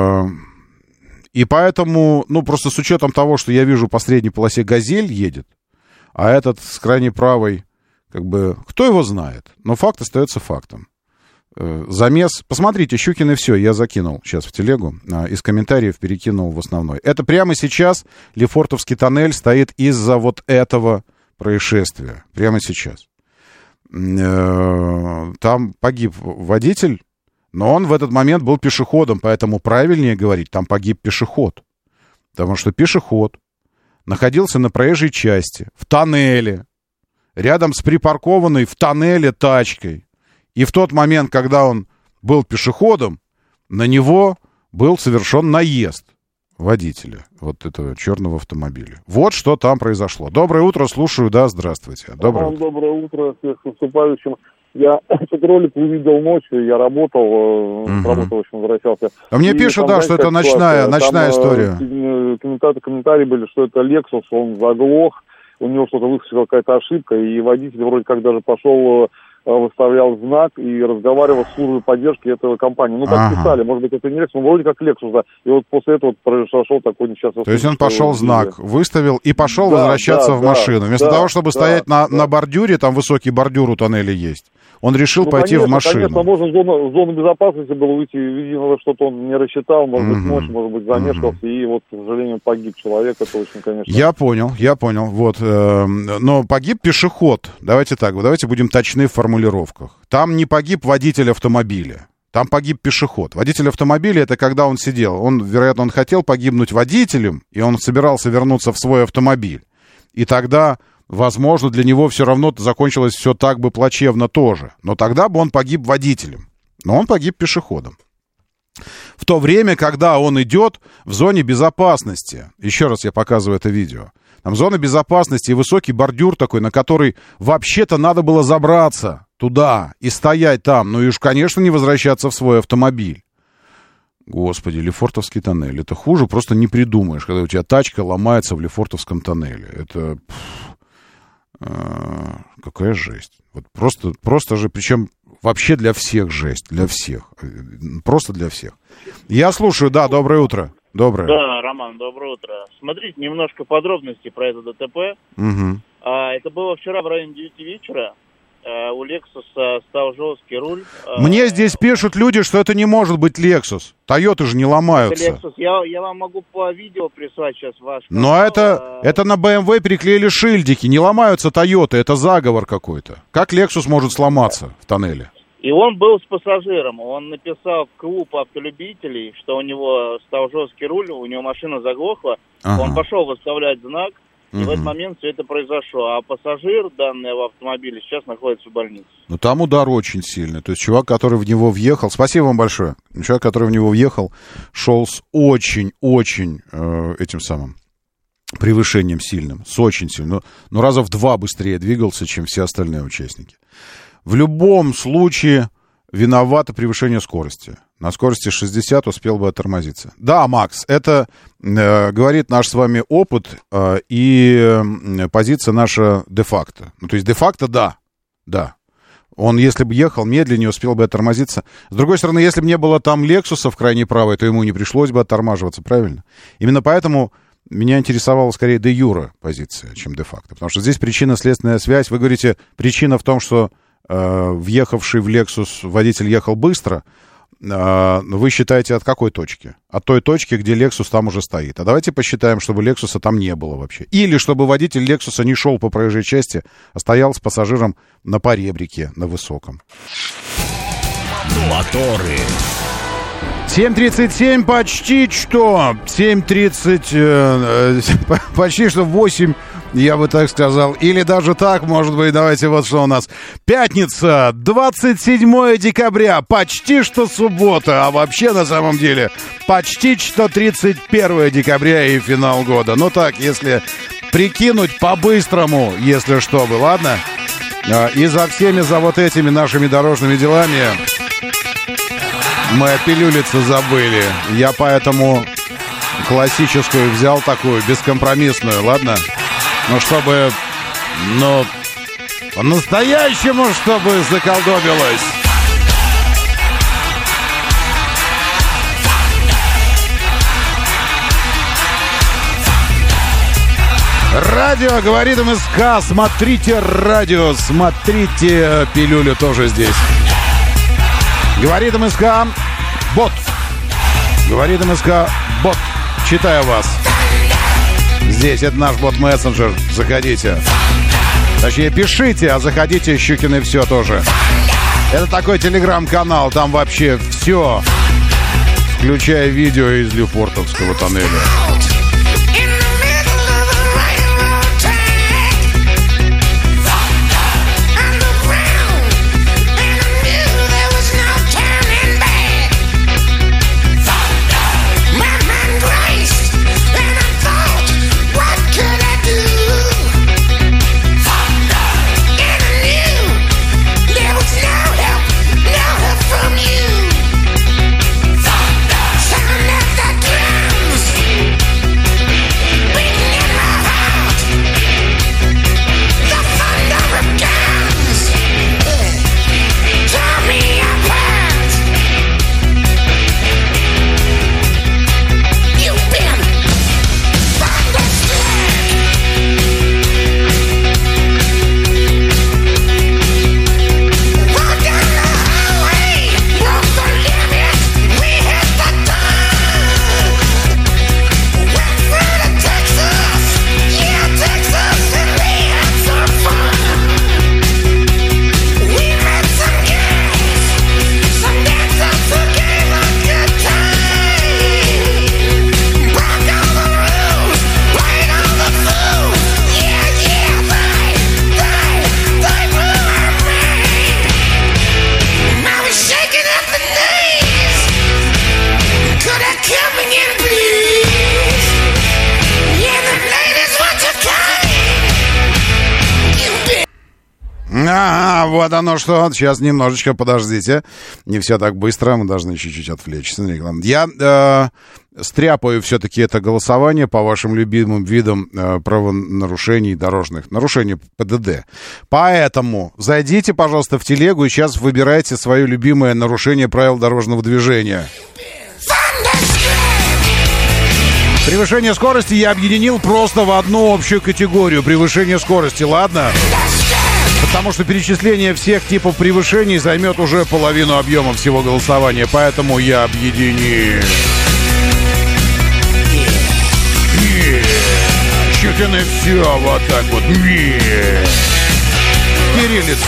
И поэтому, ну, просто с учетом того, что я вижу по средней полосе «Газель» едет, а этот с крайней правой, как бы, кто его знает? Но факт остается фактом. Замес. Посмотрите, Щукин и все, я закинул сейчас в телегу, из комментариев перекинул в основной. Это прямо сейчас Лефортовский тоннель стоит из-за вот этого происшествия. Прямо сейчас. Там погиб водитель, но он в этот момент был пешеходом, поэтому правильнее говорить, там погиб пешеход. Потому что пешеход находился на проезжей части, в тоннеле, рядом с припаркованной в тоннеле тачкой. И в тот момент, когда он был пешеходом, на него был совершен наезд водителя вот этого черного автомобиля. Вот что там произошло. Доброе утро, слушаю, да, здравствуйте. Доброе утро. Доброе утро, всех с наступающим. Я этот ролик увидел ночью, я работал, угу. с работы, в общем, возвращался. А мне и пишут, да, что это ночная, ситуация. ночная там, история. Комментарии, комментарии были, что это Lexus, он заглох, у него что-то выскочила какая-то ошибка, и водитель вроде как даже пошел выставлял знак и разговаривал с службой поддержки этого компании. Ну, так Ага. писали, может быть, это не Lexus, но вроде как Lexus, да. И вот после этого вот произошел такой несчастный То есть он случай, пошел что знак, выставил и пошел Да, возвращаться да, в да, машину. Вместо да, того, чтобы да, стоять на, да. на бордюре, там высокий бордюр у тоннеля есть, он решил Ну, пойти конечно, в машину. Конечно, можно в зону, в зону безопасности было уйти. Видимо, что-то он не рассчитал, может быть, Мгм. ночь, может быть, замешкался, и вот, к сожалению, погиб человек. Это очень, конечно... Я понял, я понял. Вот, э, но погиб пешеход. Давайте так, давайте будем точны в формулировках. Там не погиб водитель автомобиля. Там погиб пешеход. Водитель автомобиля — это когда он сидел. Он, вероятно, он хотел погибнуть водителем, и он собирался вернуться в свой автомобиль. И тогда, возможно, для него все равно закончилось все так бы плачевно тоже. Но тогда бы он погиб водителем. Но он погиб пешеходом. В то время, когда он идет в зоне безопасности, еще раз я показываю это видео, там зона безопасности и высокий бордюр такой, на который вообще-то надо было забраться туда и стоять там, ну и уж, конечно, не возвращаться в свой автомобиль. Господи, Лефортовский тоннель. Это хуже просто не придумаешь, когда у тебя тачка ломается в Лефортовском тоннеле. Это... Э, какая жесть. Вот просто, просто же, причем вообще для всех жесть, для всех. Просто для всех. Я слушаю, да, доброе утро. Доброе. Да, Роман, доброе утро. Смотрите, немножко подробностей про это ДТП. Угу. А, это было вчера в районе девяти вечера. А, у Лексуса стал жесткий руль. А, Мне здесь пишут люди, что это не может быть Lexus. Тойоты же не ломаются. это Lexus. Я, я вам могу по видео прислать сейчас ваш. Но канал. это, А, это на бэ эм вэ переклеили шильдики. Не ломаются Тойоты, это заговор какой-то. Как Lexus может сломаться в тоннеле? И он был с пассажиром. Он написал в клуб автолюбителей, что у него стал жесткий руль, у него машина заглохла. Ага. Он пошел выставлять знак. И Мгм. в этот момент все это произошло. А пассажир данного автомобиля сейчас находится в больнице. Ну, там удар очень сильный. То есть чувак, который в него въехал... Спасибо вам большое. Человек, который в него въехал, шел с очень-очень э, этим самым превышением сильным. С очень сильным. Ну, ну, раза в два быстрее двигался, чем все остальные участники. В любом случае виновато превышение скорости. На скорости шестьдесят успел бы оттормозиться. Да, Макс, это э, говорит наш с вами опыт э, и э, позиция наша де-факто. Ну, то есть де-факто да, да. Он, если бы ехал медленнее, успел бы оттормозиться. С другой стороны, если бы не было там Лексуса в крайней правой, то ему не пришлось бы оттормаживаться, правильно? Именно поэтому меня интересовала скорее де-юра позиция, чем де-факто. Потому что здесь причинно-следственная связь. Вы говорите, причина в том, что э, въехавший в Лексус водитель ехал быстро. Э, вы считаете от какой точки? От той точки, где Лексус там уже стоит. А давайте посчитаем, чтобы Лексуса там не было вообще. Или чтобы водитель Лексуса не шел по проезжей части, а стоял с пассажиром на поребрике, на высоком. Моторы. семь тридцать семь почти что. семь тридцать, э, э, почти что восемь, я бы так сказал. Или даже так, может быть. Давайте вот что у нас. Пятница, двадцать седьмое декабря. Почти что суббота. А вообще, на самом деле, почти что тридцать первое декабря и финал года. Ну так, если прикинуть по-быстрому, если что бы, ладно? И за всеми, за вот этими нашими дорожными делами мы пилюлицы забыли. Я поэтому классическую взял такую, бескомпромиссную, ладно? Ну, чтобы, ну, по-настоящему, чтобы заколдобилось. Радио говорит МСК. Смотрите радио, смотрите пилюлю тоже здесь. Говорит МСК бот. Говорит МСК бот. Читаю вас. Здесь это наш бот-мессенджер. Заходите. Точнее, пишите, а заходите, Щукины все тоже. Это такой телеграм-канал. Там вообще все. Включая видео из Лефортовского тоннеля. From you, sound of the drums. А, вот оно что. Сейчас немножечко подождите. Не все так быстро, мы должны чуть-чуть отвлечься. Я э, стряпаю все-таки это голосование по вашим любимым видам э, правонарушений дорожных. Нарушений ПДД. Поэтому зайдите, пожалуйста, в телегу и сейчас выбирайте свое любимое нарушение правил дорожного движения. Превышение скорости я объединил просто в одну общую категорию. Превышение скорости, ладно? Потому что перечисление всех типов превышений займет уже половину объема всего голосования. Поэтому я объединил. Чуть-чуть все вот так вот. Кириллица.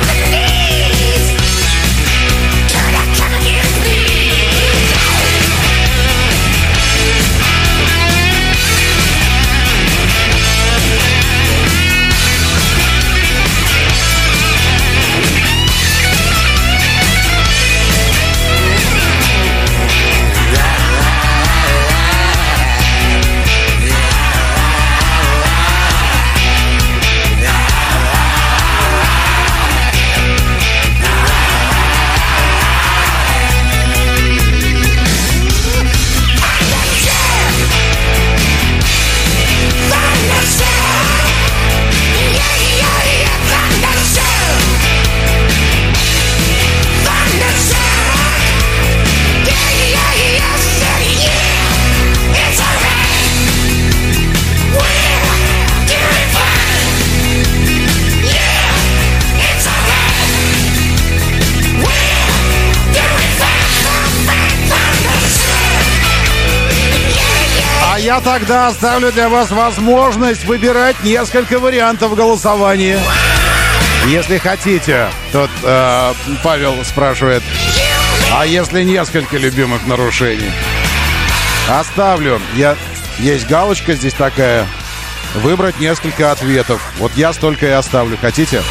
Я тогда оставлю для вас возможность выбирать несколько вариантов голосования. Если хотите, тут э, Павел спрашивает, а если несколько любимых нарушений? Оставлю. Я, есть галочка здесь такая. Выбрать несколько ответов. Вот я столько и оставлю. Хотите?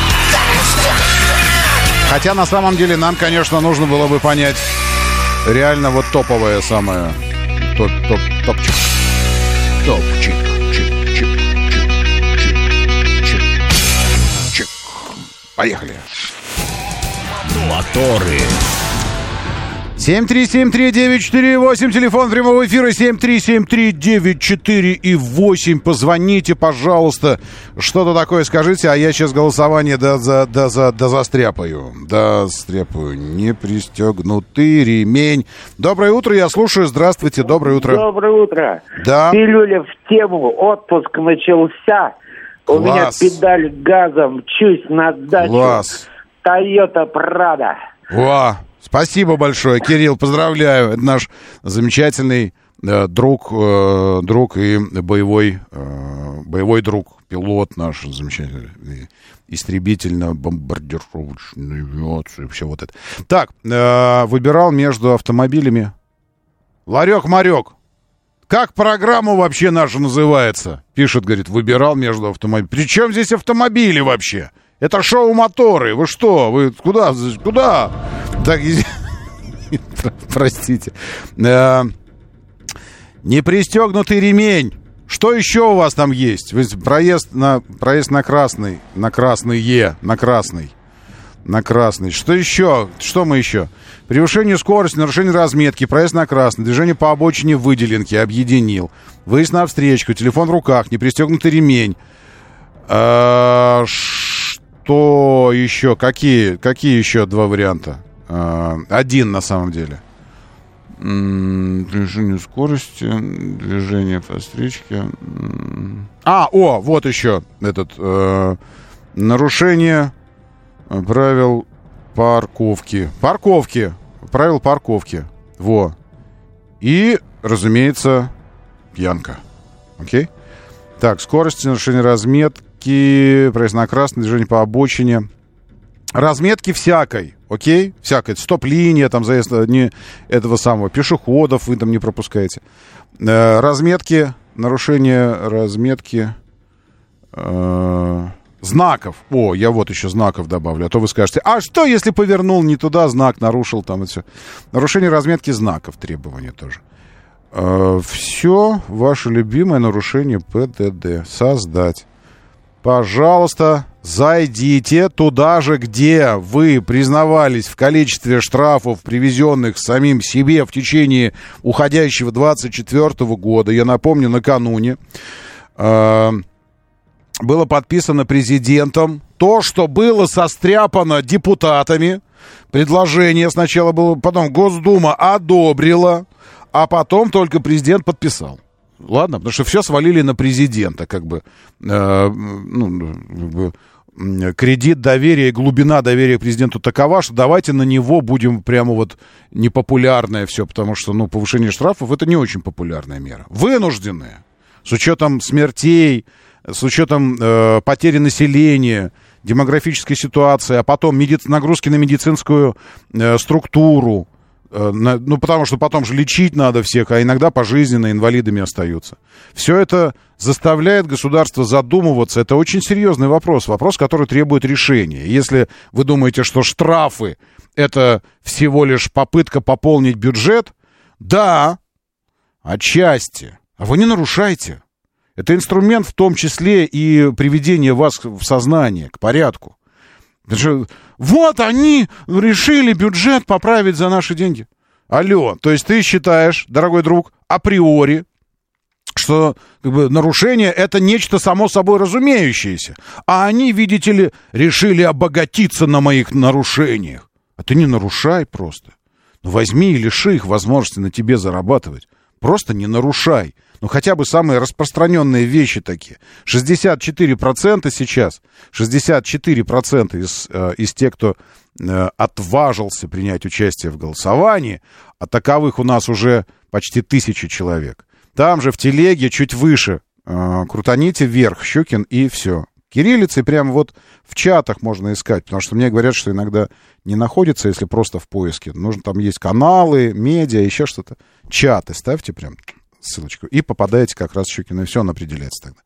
Хотя на самом деле нам, конечно, нужно было бы понять реально вот топовое самое. Топ, топ, топчик. Топчик. Чик, чик, чик, чик, чик, чик. Поехали. Моторы. семь три семь три девять четыре восемь, телефон прямого эфира семь три семь три девять четыре и восемь. Позвоните, пожалуйста, что-то такое скажите, а я сейчас голосование да, за, да, за, да застряпаю. Да, стряпаю. Не пристегнутый ремень. Доброе утро, я слушаю. Здравствуйте, доброе утро. Доброе утро. Да. Пилюля в тему, отпуск начался. Класс. У меня педаль газом, мчусь на дачу. Класс. Тойота Прадо. О, спасибо большое, Кирилл, поздравляю. Это наш замечательный э, друг, э, друг и боевой, э, боевой друг, пилот наш замечательный, истребительно-бомбардировочной авиации, все вот это. Так, э, выбирал между автомобилями. Ларек-марек. Как программа вообще наша называется? Пишет, говорит, выбирал между автомобилями. При чем здесь автомобили вообще? Это шоу «Моторы». Вы что? Вы куда? Куда? Так, простите. Непристегнутый ремень. Что еще у вас там есть? Проезд на, проезд на красный. На красный Е. На красный. На красный. Что еще? Что мы еще? Превышение скорости, нарушение разметки, проезд на красный, движение по обочине выделенки, объединил. Выезд на встречку, телефон в руках, непристегнутый ремень. А, что еще? Какие, какие еще два варианта? А, один на самом деле. М-м, движение скорости, движение по встречке. А, о, вот еще этот. Э, нарушение правил парковки. Парковки. Правил парковки. Во. И, разумеется, пьянка. Окей? Так, скорость, нарушение разметки, проезд на красный, движение по обочине. Разметки всякой. Окей? Всякой. Стоп-линия, там, заезд не этого самого. Пешеходов вы там не пропускаете. Э, разметки, нарушение разметки. Э, Знаков. О, я вот еще знаков добавлю. А то вы скажете, а что, если повернул не туда, знак нарушил, там и все. Нарушение разметки знаков, требования тоже. Э, все, ваше любимое нарушение ПДД. Создать. Пожалуйста, зайдите туда же, где вы признавались в количестве штрафов, привезенных самим себе в течение уходящего двадцать четвёртого года. Я напомню, накануне э, было подписано президентом то, что было состряпано депутатами. Предложение сначала было, потом Госдума одобрила, а потом только президент подписал. Ладно, потому что все свалили на президента, как бы, э, ну, как бы кредит доверия и глубина доверия к президенту такова, что давайте на него будем прямо вот непопулярное все, потому что, ну, повышение штрафов — это не очень популярная мера. Вынужденная, с учетом смертей, с учетом э, потери населения, демографической ситуации, а потом меди... нагрузки на медицинскую э, структуру, э, на... ну, потому что потом же лечить надо всех, а иногда пожизненно инвалидами остаются. Все это заставляет государство задумываться. Это очень серьезный вопрос, вопрос, который требует решения. Если вы думаете, что штрафы — это всего лишь попытка пополнить бюджет, да, отчасти, а вы не нарушайте. Это инструмент в том числе и приведение вас в сознание, к порядку. Что, вот они решили бюджет поправить за наши деньги. Алло, то есть ты считаешь, дорогой друг, априори, что как бы, нарушение — это нечто само собой разумеющееся, а они, видите ли, решили обогатиться на моих нарушениях. А ты не нарушай просто. Ну, возьми и лиши их возможности на тебе зарабатывать. Просто не нарушай. Ну, хотя бы самые распространенные вещи такие. шестьдесят четыре процента сейчас, шестьдесят четыре процента из, э, из тех, кто э, отважился принять участие в голосовании, а таковых у нас уже почти тысяча человек. Там же в телеге чуть выше э, крутаните вверх Щукин и все. Кириллицей прямо вот в чатах можно искать, потому что мне говорят, что иногда не находится, если просто в поиске. Нужно, там есть каналы, медиа, еще что-то. Чаты ставьте прям ссылочку и попадаете как раз в Щукин, и все, он определяется тогда.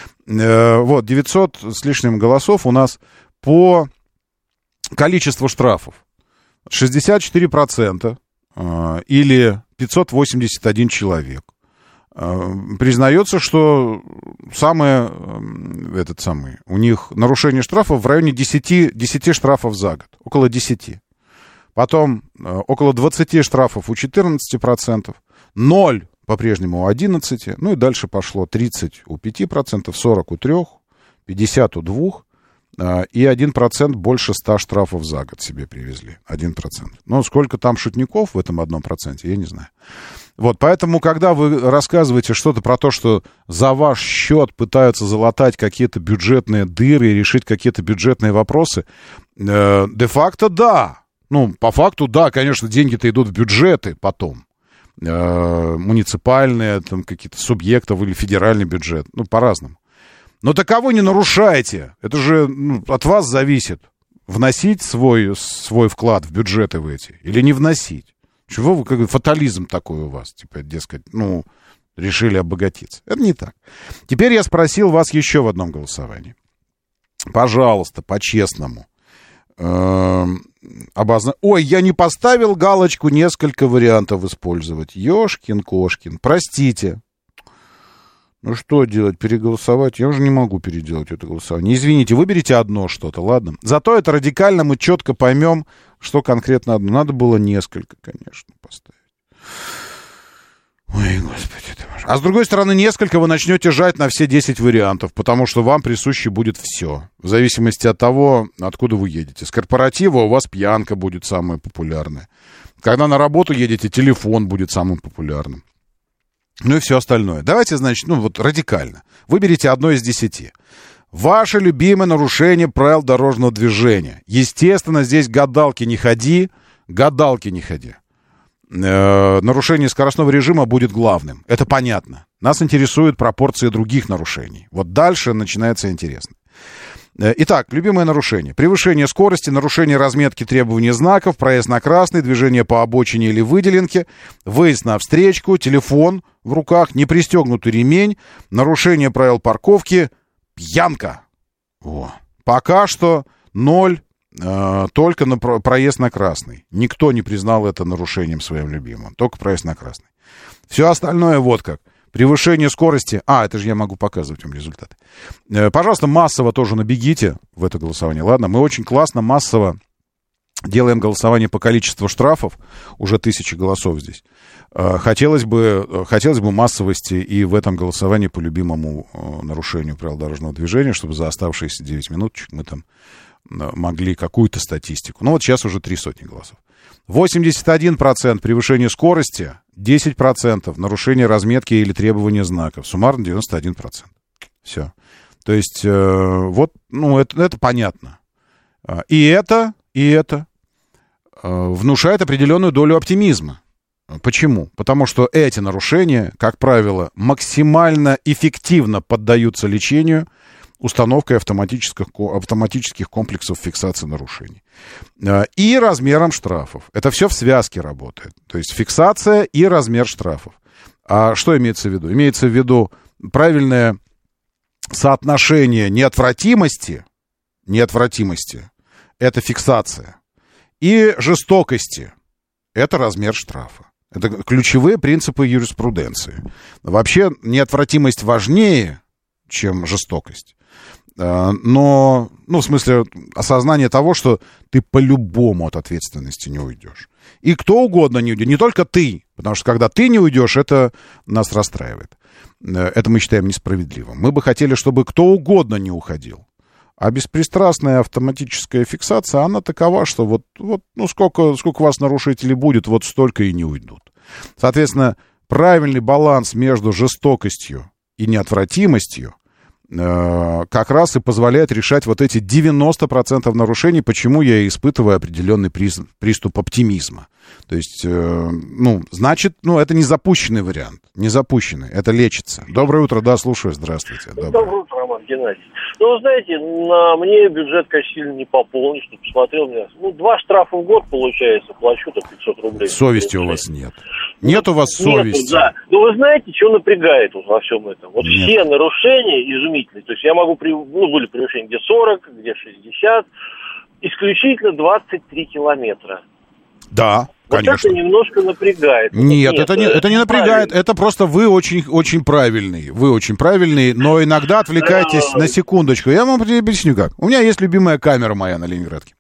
Э, вот, девятьсот с лишним голосов у нас по количеству штрафов. шестьдесят четыре процента э, или пятьсот восемьдесят один человек. Признается, что самое, этот самый, у них нарушение штрафов в районе десяти, десяти штрафов за год, около десяти. Потом около двадцати штрафов у четырнадцати процентов, ноль по-прежнему у одиннадцати, ну и дальше пошло тридцать у пяти процентов, сорок у трёх, пятьдесят у двух, и один процент больше ста штрафов за год себе привезли, один процент. Но сколько там шутников в этом одном проценте, я не знаю. Вот, поэтому, когда вы рассказываете что-то про то, что за ваш счет пытаются залатать какие-то бюджетные дыры и решить какие-то бюджетные вопросы, э, де-факто да. Ну, по факту, да, конечно, деньги-то идут в бюджеты потом. Э, муниципальные, там, какие-то субъектов или федеральный бюджет. Ну, по-разному. Но таково не нарушайте. Это же ну, от вас зависит. Вносить свой, свой вклад в бюджеты в эти или не вносить. Чего вы, как фатализм такой у вас, типа, дескать, ну, решили обогатиться. Это не так. Теперь я спросил вас еще в одном голосовании. Пожалуйста, по-честному. Обозна... Ой, я не поставил галочку несколько вариантов использовать. Ёшкин-кошкин, простите. Ну что делать, переголосовать? Я уже не могу переделать это голосование. Извините, выберите одно что-то, ладно? Зато это радикально мы четко поймем, что конкретно одно. Надо было несколько, конечно, поставить. Ой, господи ты боже. А с другой стороны, несколько вы начнете жать на все десять вариантов, потому что вам присуще будет все. В зависимости от того, откуда вы едете. С корпоратива у вас пьянка будет самая популярная. Когда на работу едете, телефон будет самым популярным. Ну и все остальное. Давайте, значит, ну вот радикально. Выберите одно из десяти. Ваше любимое нарушение правил дорожного движения. Естественно, здесь гадалки не ходи, гадалки не ходи. Э-э, нарушение скоростного режима будет главным. Это понятно. Нас интересуют пропорции других нарушений. Вот дальше начинается интересно. Итак, любимое нарушение. Превышение скорости, нарушение разметки требований знаков, проезд на красный, движение по обочине или выделенке, выезд на встречку, телефон в руках, непристегнутый ремень, нарушение правил парковки, пьянка. О, Пока что ноль э, только на про- проезд на красный. Никто не признал это нарушением своим любимым. Только проезд на красный. Все остальное вот как. Превышение скорости. А, это же я могу показывать вам результаты. Э, пожалуйста, массово тоже набегите в это голосование. Ладно, мы очень классно массово делаем голосование по количеству штрафов. Уже тысячи голосов здесь. Э, хотелось бы, хотелось бы массовости и в этом голосовании по любимому э, нарушению правил дорожного движения, чтобы за оставшиеся девять минуточек мы там э, могли какую-то статистику. Ну вот сейчас уже три сотни голосов. восемьдесят один процент превышение скорости, десять процентов нарушение разметки или требования знаков. Суммарно девяносто один процент. Все. То есть, э, вот, ну, это, это понятно. И это, и это э, внушает определенную долю оптимизма. Почему? Потому что эти нарушения, как правило, максимально эффективно поддаются лечению установкой автоматических, автоматических комплексов фиксации нарушений. И размером штрафов. Это все в связке работает. То есть фиксация и размер штрафов. А что имеется в виду? Имеется в виду правильное соотношение неотвратимости, неотвратимости, это фиксация, и жестокости, это размер штрафа. Это ключевые принципы юриспруденции. Вообще неотвратимость важнее, чем жестокость. Но, ну, в смысле, осознание того, что ты по-любому от ответственности не уйдешь. И кто угодно не уйдет, не только ты. Потому что когда ты не уйдешь, это нас расстраивает. Это мы считаем несправедливым. Мы бы хотели, чтобы кто угодно не уходил. А беспристрастная автоматическая фиксация, она такова, что вот, вот ну, сколько, сколько у вас нарушителей будет, вот столько и не уйдут. Соответственно, правильный баланс между жестокостью и неотвратимостью э, как раз и позволяет решать вот эти девяносто процентов нарушений, почему я испытываю определенный приз, приступ оптимизма. То есть, э, ну, значит, ну, это не запущенный вариант, не запущенный, это лечится. Доброе утро, да, слушаю, здравствуйте. Доброе, Доброе утро, Роман Геннадьевич. Ну, вы знаете, на мне бюджет, конечно, сильно не пополнишь, чтобы посмотрел меня. Ну, два штрафа в год, получается, плачу-то пятьсот рублей. Совести у вас нет. Нет у вас совести. Нет, да. Но вы знаете, что напрягает вот во всем этом? Вот нет. Все нарушения изумительные. То есть я могу, ну, были превышения где сорок, где шестьдесят, исключительно двадцать три километра. Да, вот конечно. Это немножко напрягает. Нет, Нет это, не, это не напрягает, правильно. Это просто вы очень, очень правильный, вы очень правильный, но иногда отвлекаетесь на секундочку. Я вам объясню как. У меня есть любимая камера моя на Ленинградке.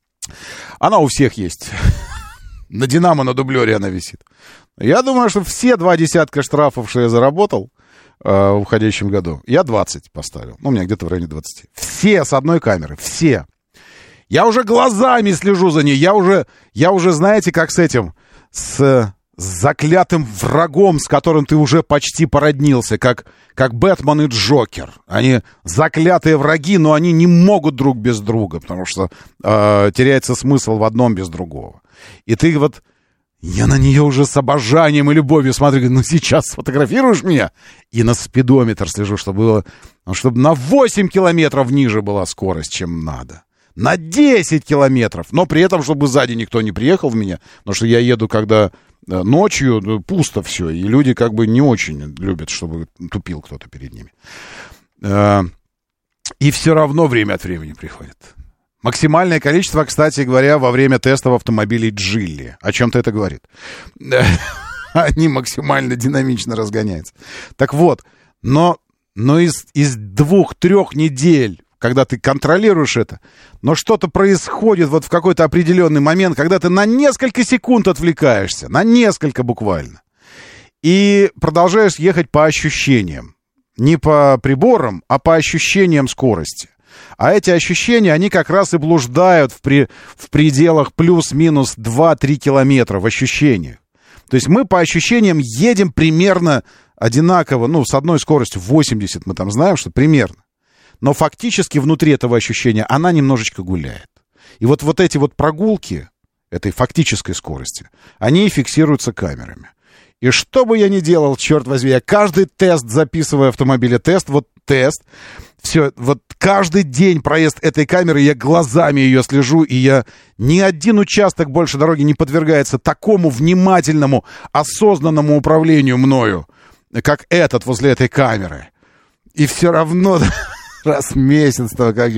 Она у всех есть. На Динамо, на дублере она висит. Я думаю, что все два десятка штрафов, что я заработал э, в уходящем году, я двадцать поставил. Ну, у меня где-то в районе двадцати. Все с одной камеры, все. Я уже глазами слежу за ней. Я уже, я уже, знаете, как с этим, с, с заклятым врагом, с которым ты уже почти породнился, как, как Бэтмен и Джокер. Они заклятые враги, но они не могут друг без друга, потому что э, теряется смысл в одном без другого. И ты вот... Я на нее уже с обожанием и любовью смотрю, говорю, ну сейчас сфотографируешь меня? И на спидометр слежу, чтобы было, чтобы на восемь километров ниже была скорость, чем надо. На десять километров, но при этом, чтобы сзади никто не приехал в меня, потому что я еду, когда ночью, ну, пусто все, и люди как бы не очень любят, чтобы тупил кто-то перед ними. И все равно время от времени приходит. Максимальное количество, кстати говоря, во время тестов автомобилей Джилли. О чем-то это говорит. Они максимально динамично разгоняются. Так вот, но, но из, из двух-трех недель, когда ты контролируешь это, но что-то происходит вот в какой-то определенный момент, когда ты на несколько секунд отвлекаешься, на несколько буквально, и продолжаешь ехать по ощущениям. Не по приборам, а по ощущениям скорости. А эти ощущения, они как раз и блуждают в, при, в пределах плюс-минус два-три километра в ощущениях. То есть мы по ощущениям едем примерно одинаково, ну, с одной скоростью восемьдесят, мы там знаем, что примерно. Но фактически внутри этого ощущения она немножечко гуляет. И вот, вот эти вот прогулки этой фактической скорости, они фиксируются камерами. И что бы я ни делал, черт возьми, я каждый тест записываю в автомобиле, тест, вот тест, все, вот каждый день проезд этой камеры, я глазами ее слежу, и я ни один участок больше дороги не подвергается такому внимательному, осознанному управлению мною, как этот возле этой камеры. И все равно раз в месяц как-нибудь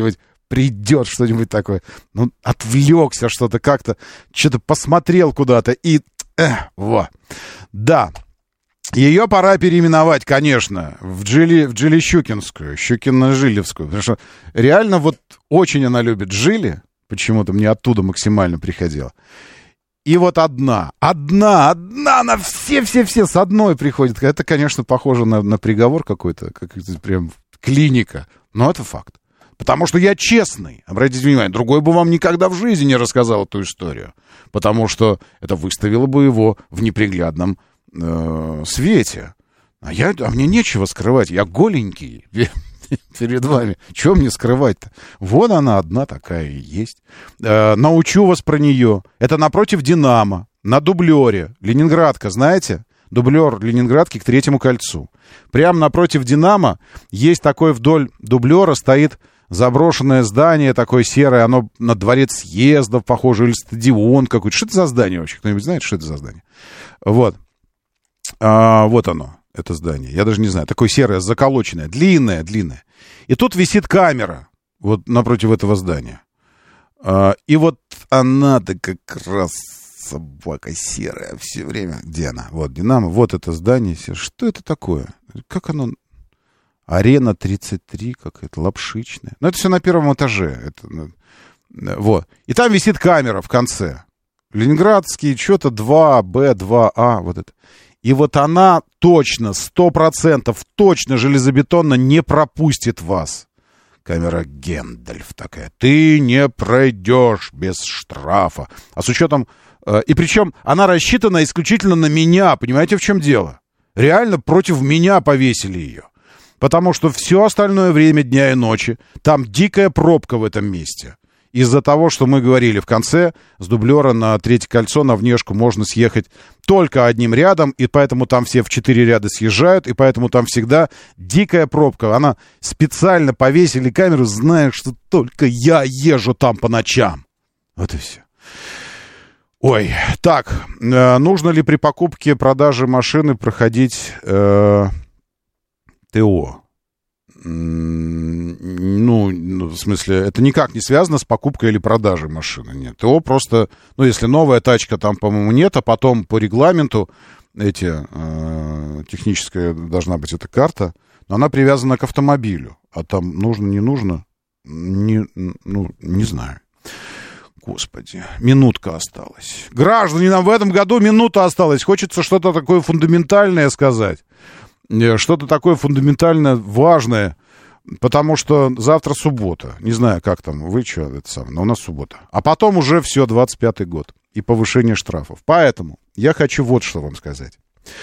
придет что-нибудь такое. Ну, отвлекся что-то как-то, что-то посмотрел куда-то и... Эх, во. Да. Ее пора переименовать, конечно, в Джили, в Джили-Щукинскую, Щукино-Жилевскую, потому что реально вот очень она любит Жили, почему-то мне оттуда максимально приходило. И вот одна, одна, одна на все-все-все с одной приходит. Это, конечно, похоже на, на приговор какой-то, как прям клиника, но это факт. Потому что я честный, обратите внимание, другой бы вам никогда в жизни не рассказал эту историю, потому что это выставило бы его в неприглядном э, свете. А, я, а мне нечего скрывать, я голенький перед вами. Чего мне скрывать-то? Вот она одна такая и есть. Э, научу вас про нее. Это напротив «Динамо», на дублере. Ленинградка, знаете? Дублер Ленинградки к Третьему кольцу. Прямо напротив «Динамо» есть такой вдоль дублера стоит заброшенное здание, такое серое, оно на дворец съездов похоже, или стадион какой-то. Что это за здание вообще? Кто-нибудь знает, что это за здание? Вот. А, вот оно, это здание. Я даже не знаю. Такое серое, заколоченное, длинное, длинное. И тут висит камера вот напротив этого здания. А, и вот она-то как раз собака серая все время. Где она? Вот «Динамо», вот это здание. Что это такое? Как оно... Арена тридцать три какая-то, лапшичная. Но это все на первом этаже. Это, вот. И там висит камера в конце. Ленинградский, что-то два Б, два А. Вот это. И вот она точно, сто процентов, точно железобетонно не пропустит вас. Камера Гэндальф такая. Ты не пройдешь без штрафа. А с учетом... Э, и причем она рассчитана исключительно на меня. Понимаете, в чем дело? Реально против меня повесили ее. Потому что все остальное время дня и ночи там дикая пробка в этом месте. Из-за того, что мы говорили в конце, с дублера на Третье кольцо на внешку можно съехать только одним рядом, и поэтому там все в четыре ряда съезжают, и поэтому там всегда дикая пробка. Она специально повесили камеру, зная, что только я езжу там по ночам. Вот и все. Ой, так, э, нужно ли при покупке, продаже машины проходить... Э, ТО. Ну, в смысле, это никак не связано с покупкой или продажей машины. Нет, ТО просто, ну, если новая тачка, там, по-моему, нет, а потом по регламенту эти, э, техническая должна быть эта карта, но она привязана к автомобилю. А там нужно, не нужно, не, ну, не знаю. Господи, минутка осталась. Граждане, нам в этом году минута осталась. Хочется что-то такое фундаментальное сказать. Что-то такое фундаментально важное, потому что завтра суббота. Не знаю, как там, вы что, это самое, но у нас суббота. А потом уже все, двадцать пятый год и повышение штрафов. Поэтому я хочу вот что вам сказать.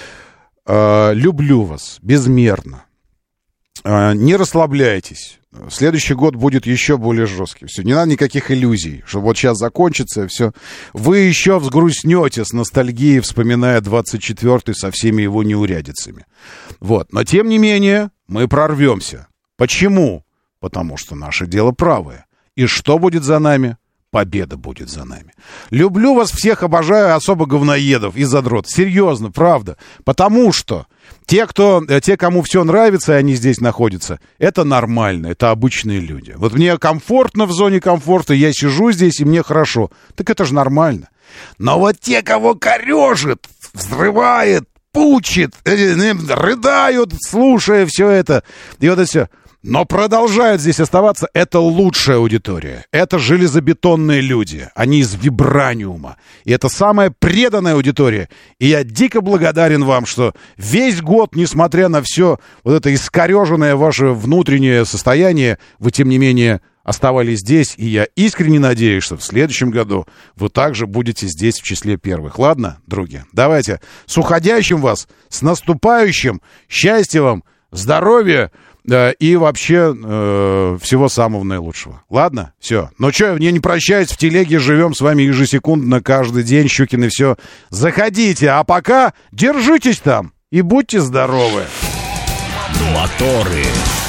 Э, люблю вас безмерно. Э, не расслабляйтесь. Следующий год будет еще более жесткий. Все, не надо никаких иллюзий, что вот сейчас закончится, все. Вы еще взгрустнете с ностальгией, вспоминая двадцать четвёртый со всеми его неурядицами. Вот. Но, тем не менее, мы прорвемся. Почему? Потому что наше дело правое. И что будет за нами? Победа будет за нами. Люблю вас всех, обожаю, особо говноедов и задрот. Серьезно, правда. Потому что те, кто, те, кому все нравится, и они здесь находятся, это нормально, это обычные люди. Вот мне комфортно в зоне комфорта, я сижу здесь, и мне хорошо. Так это же нормально. Но вот те, кого корежит, взрывает, пучит, рыдают, слушая все это, и вот это все... Но продолжают здесь оставаться, это лучшая аудитория. Это железобетонные люди. Они из вибраниума. И это самая преданная аудитория. И я дико благодарен вам, что весь год, несмотря на все вот это искореженное ваше внутреннее состояние, вы, тем не менее, оставались здесь. И я искренне надеюсь, что в следующем году вы также будете здесь в числе первых. Ладно, други? Давайте. С уходящим вас, с наступающим. Счастья вам, здоровья. Да, и вообще э, всего самого наилучшего. Ладно? Все. Ну что, я не прощаюсь, в телеге живем с вами ежесекундно, каждый день, Щукины, все. Заходите, а пока держитесь там и будьте здоровы. Моторы.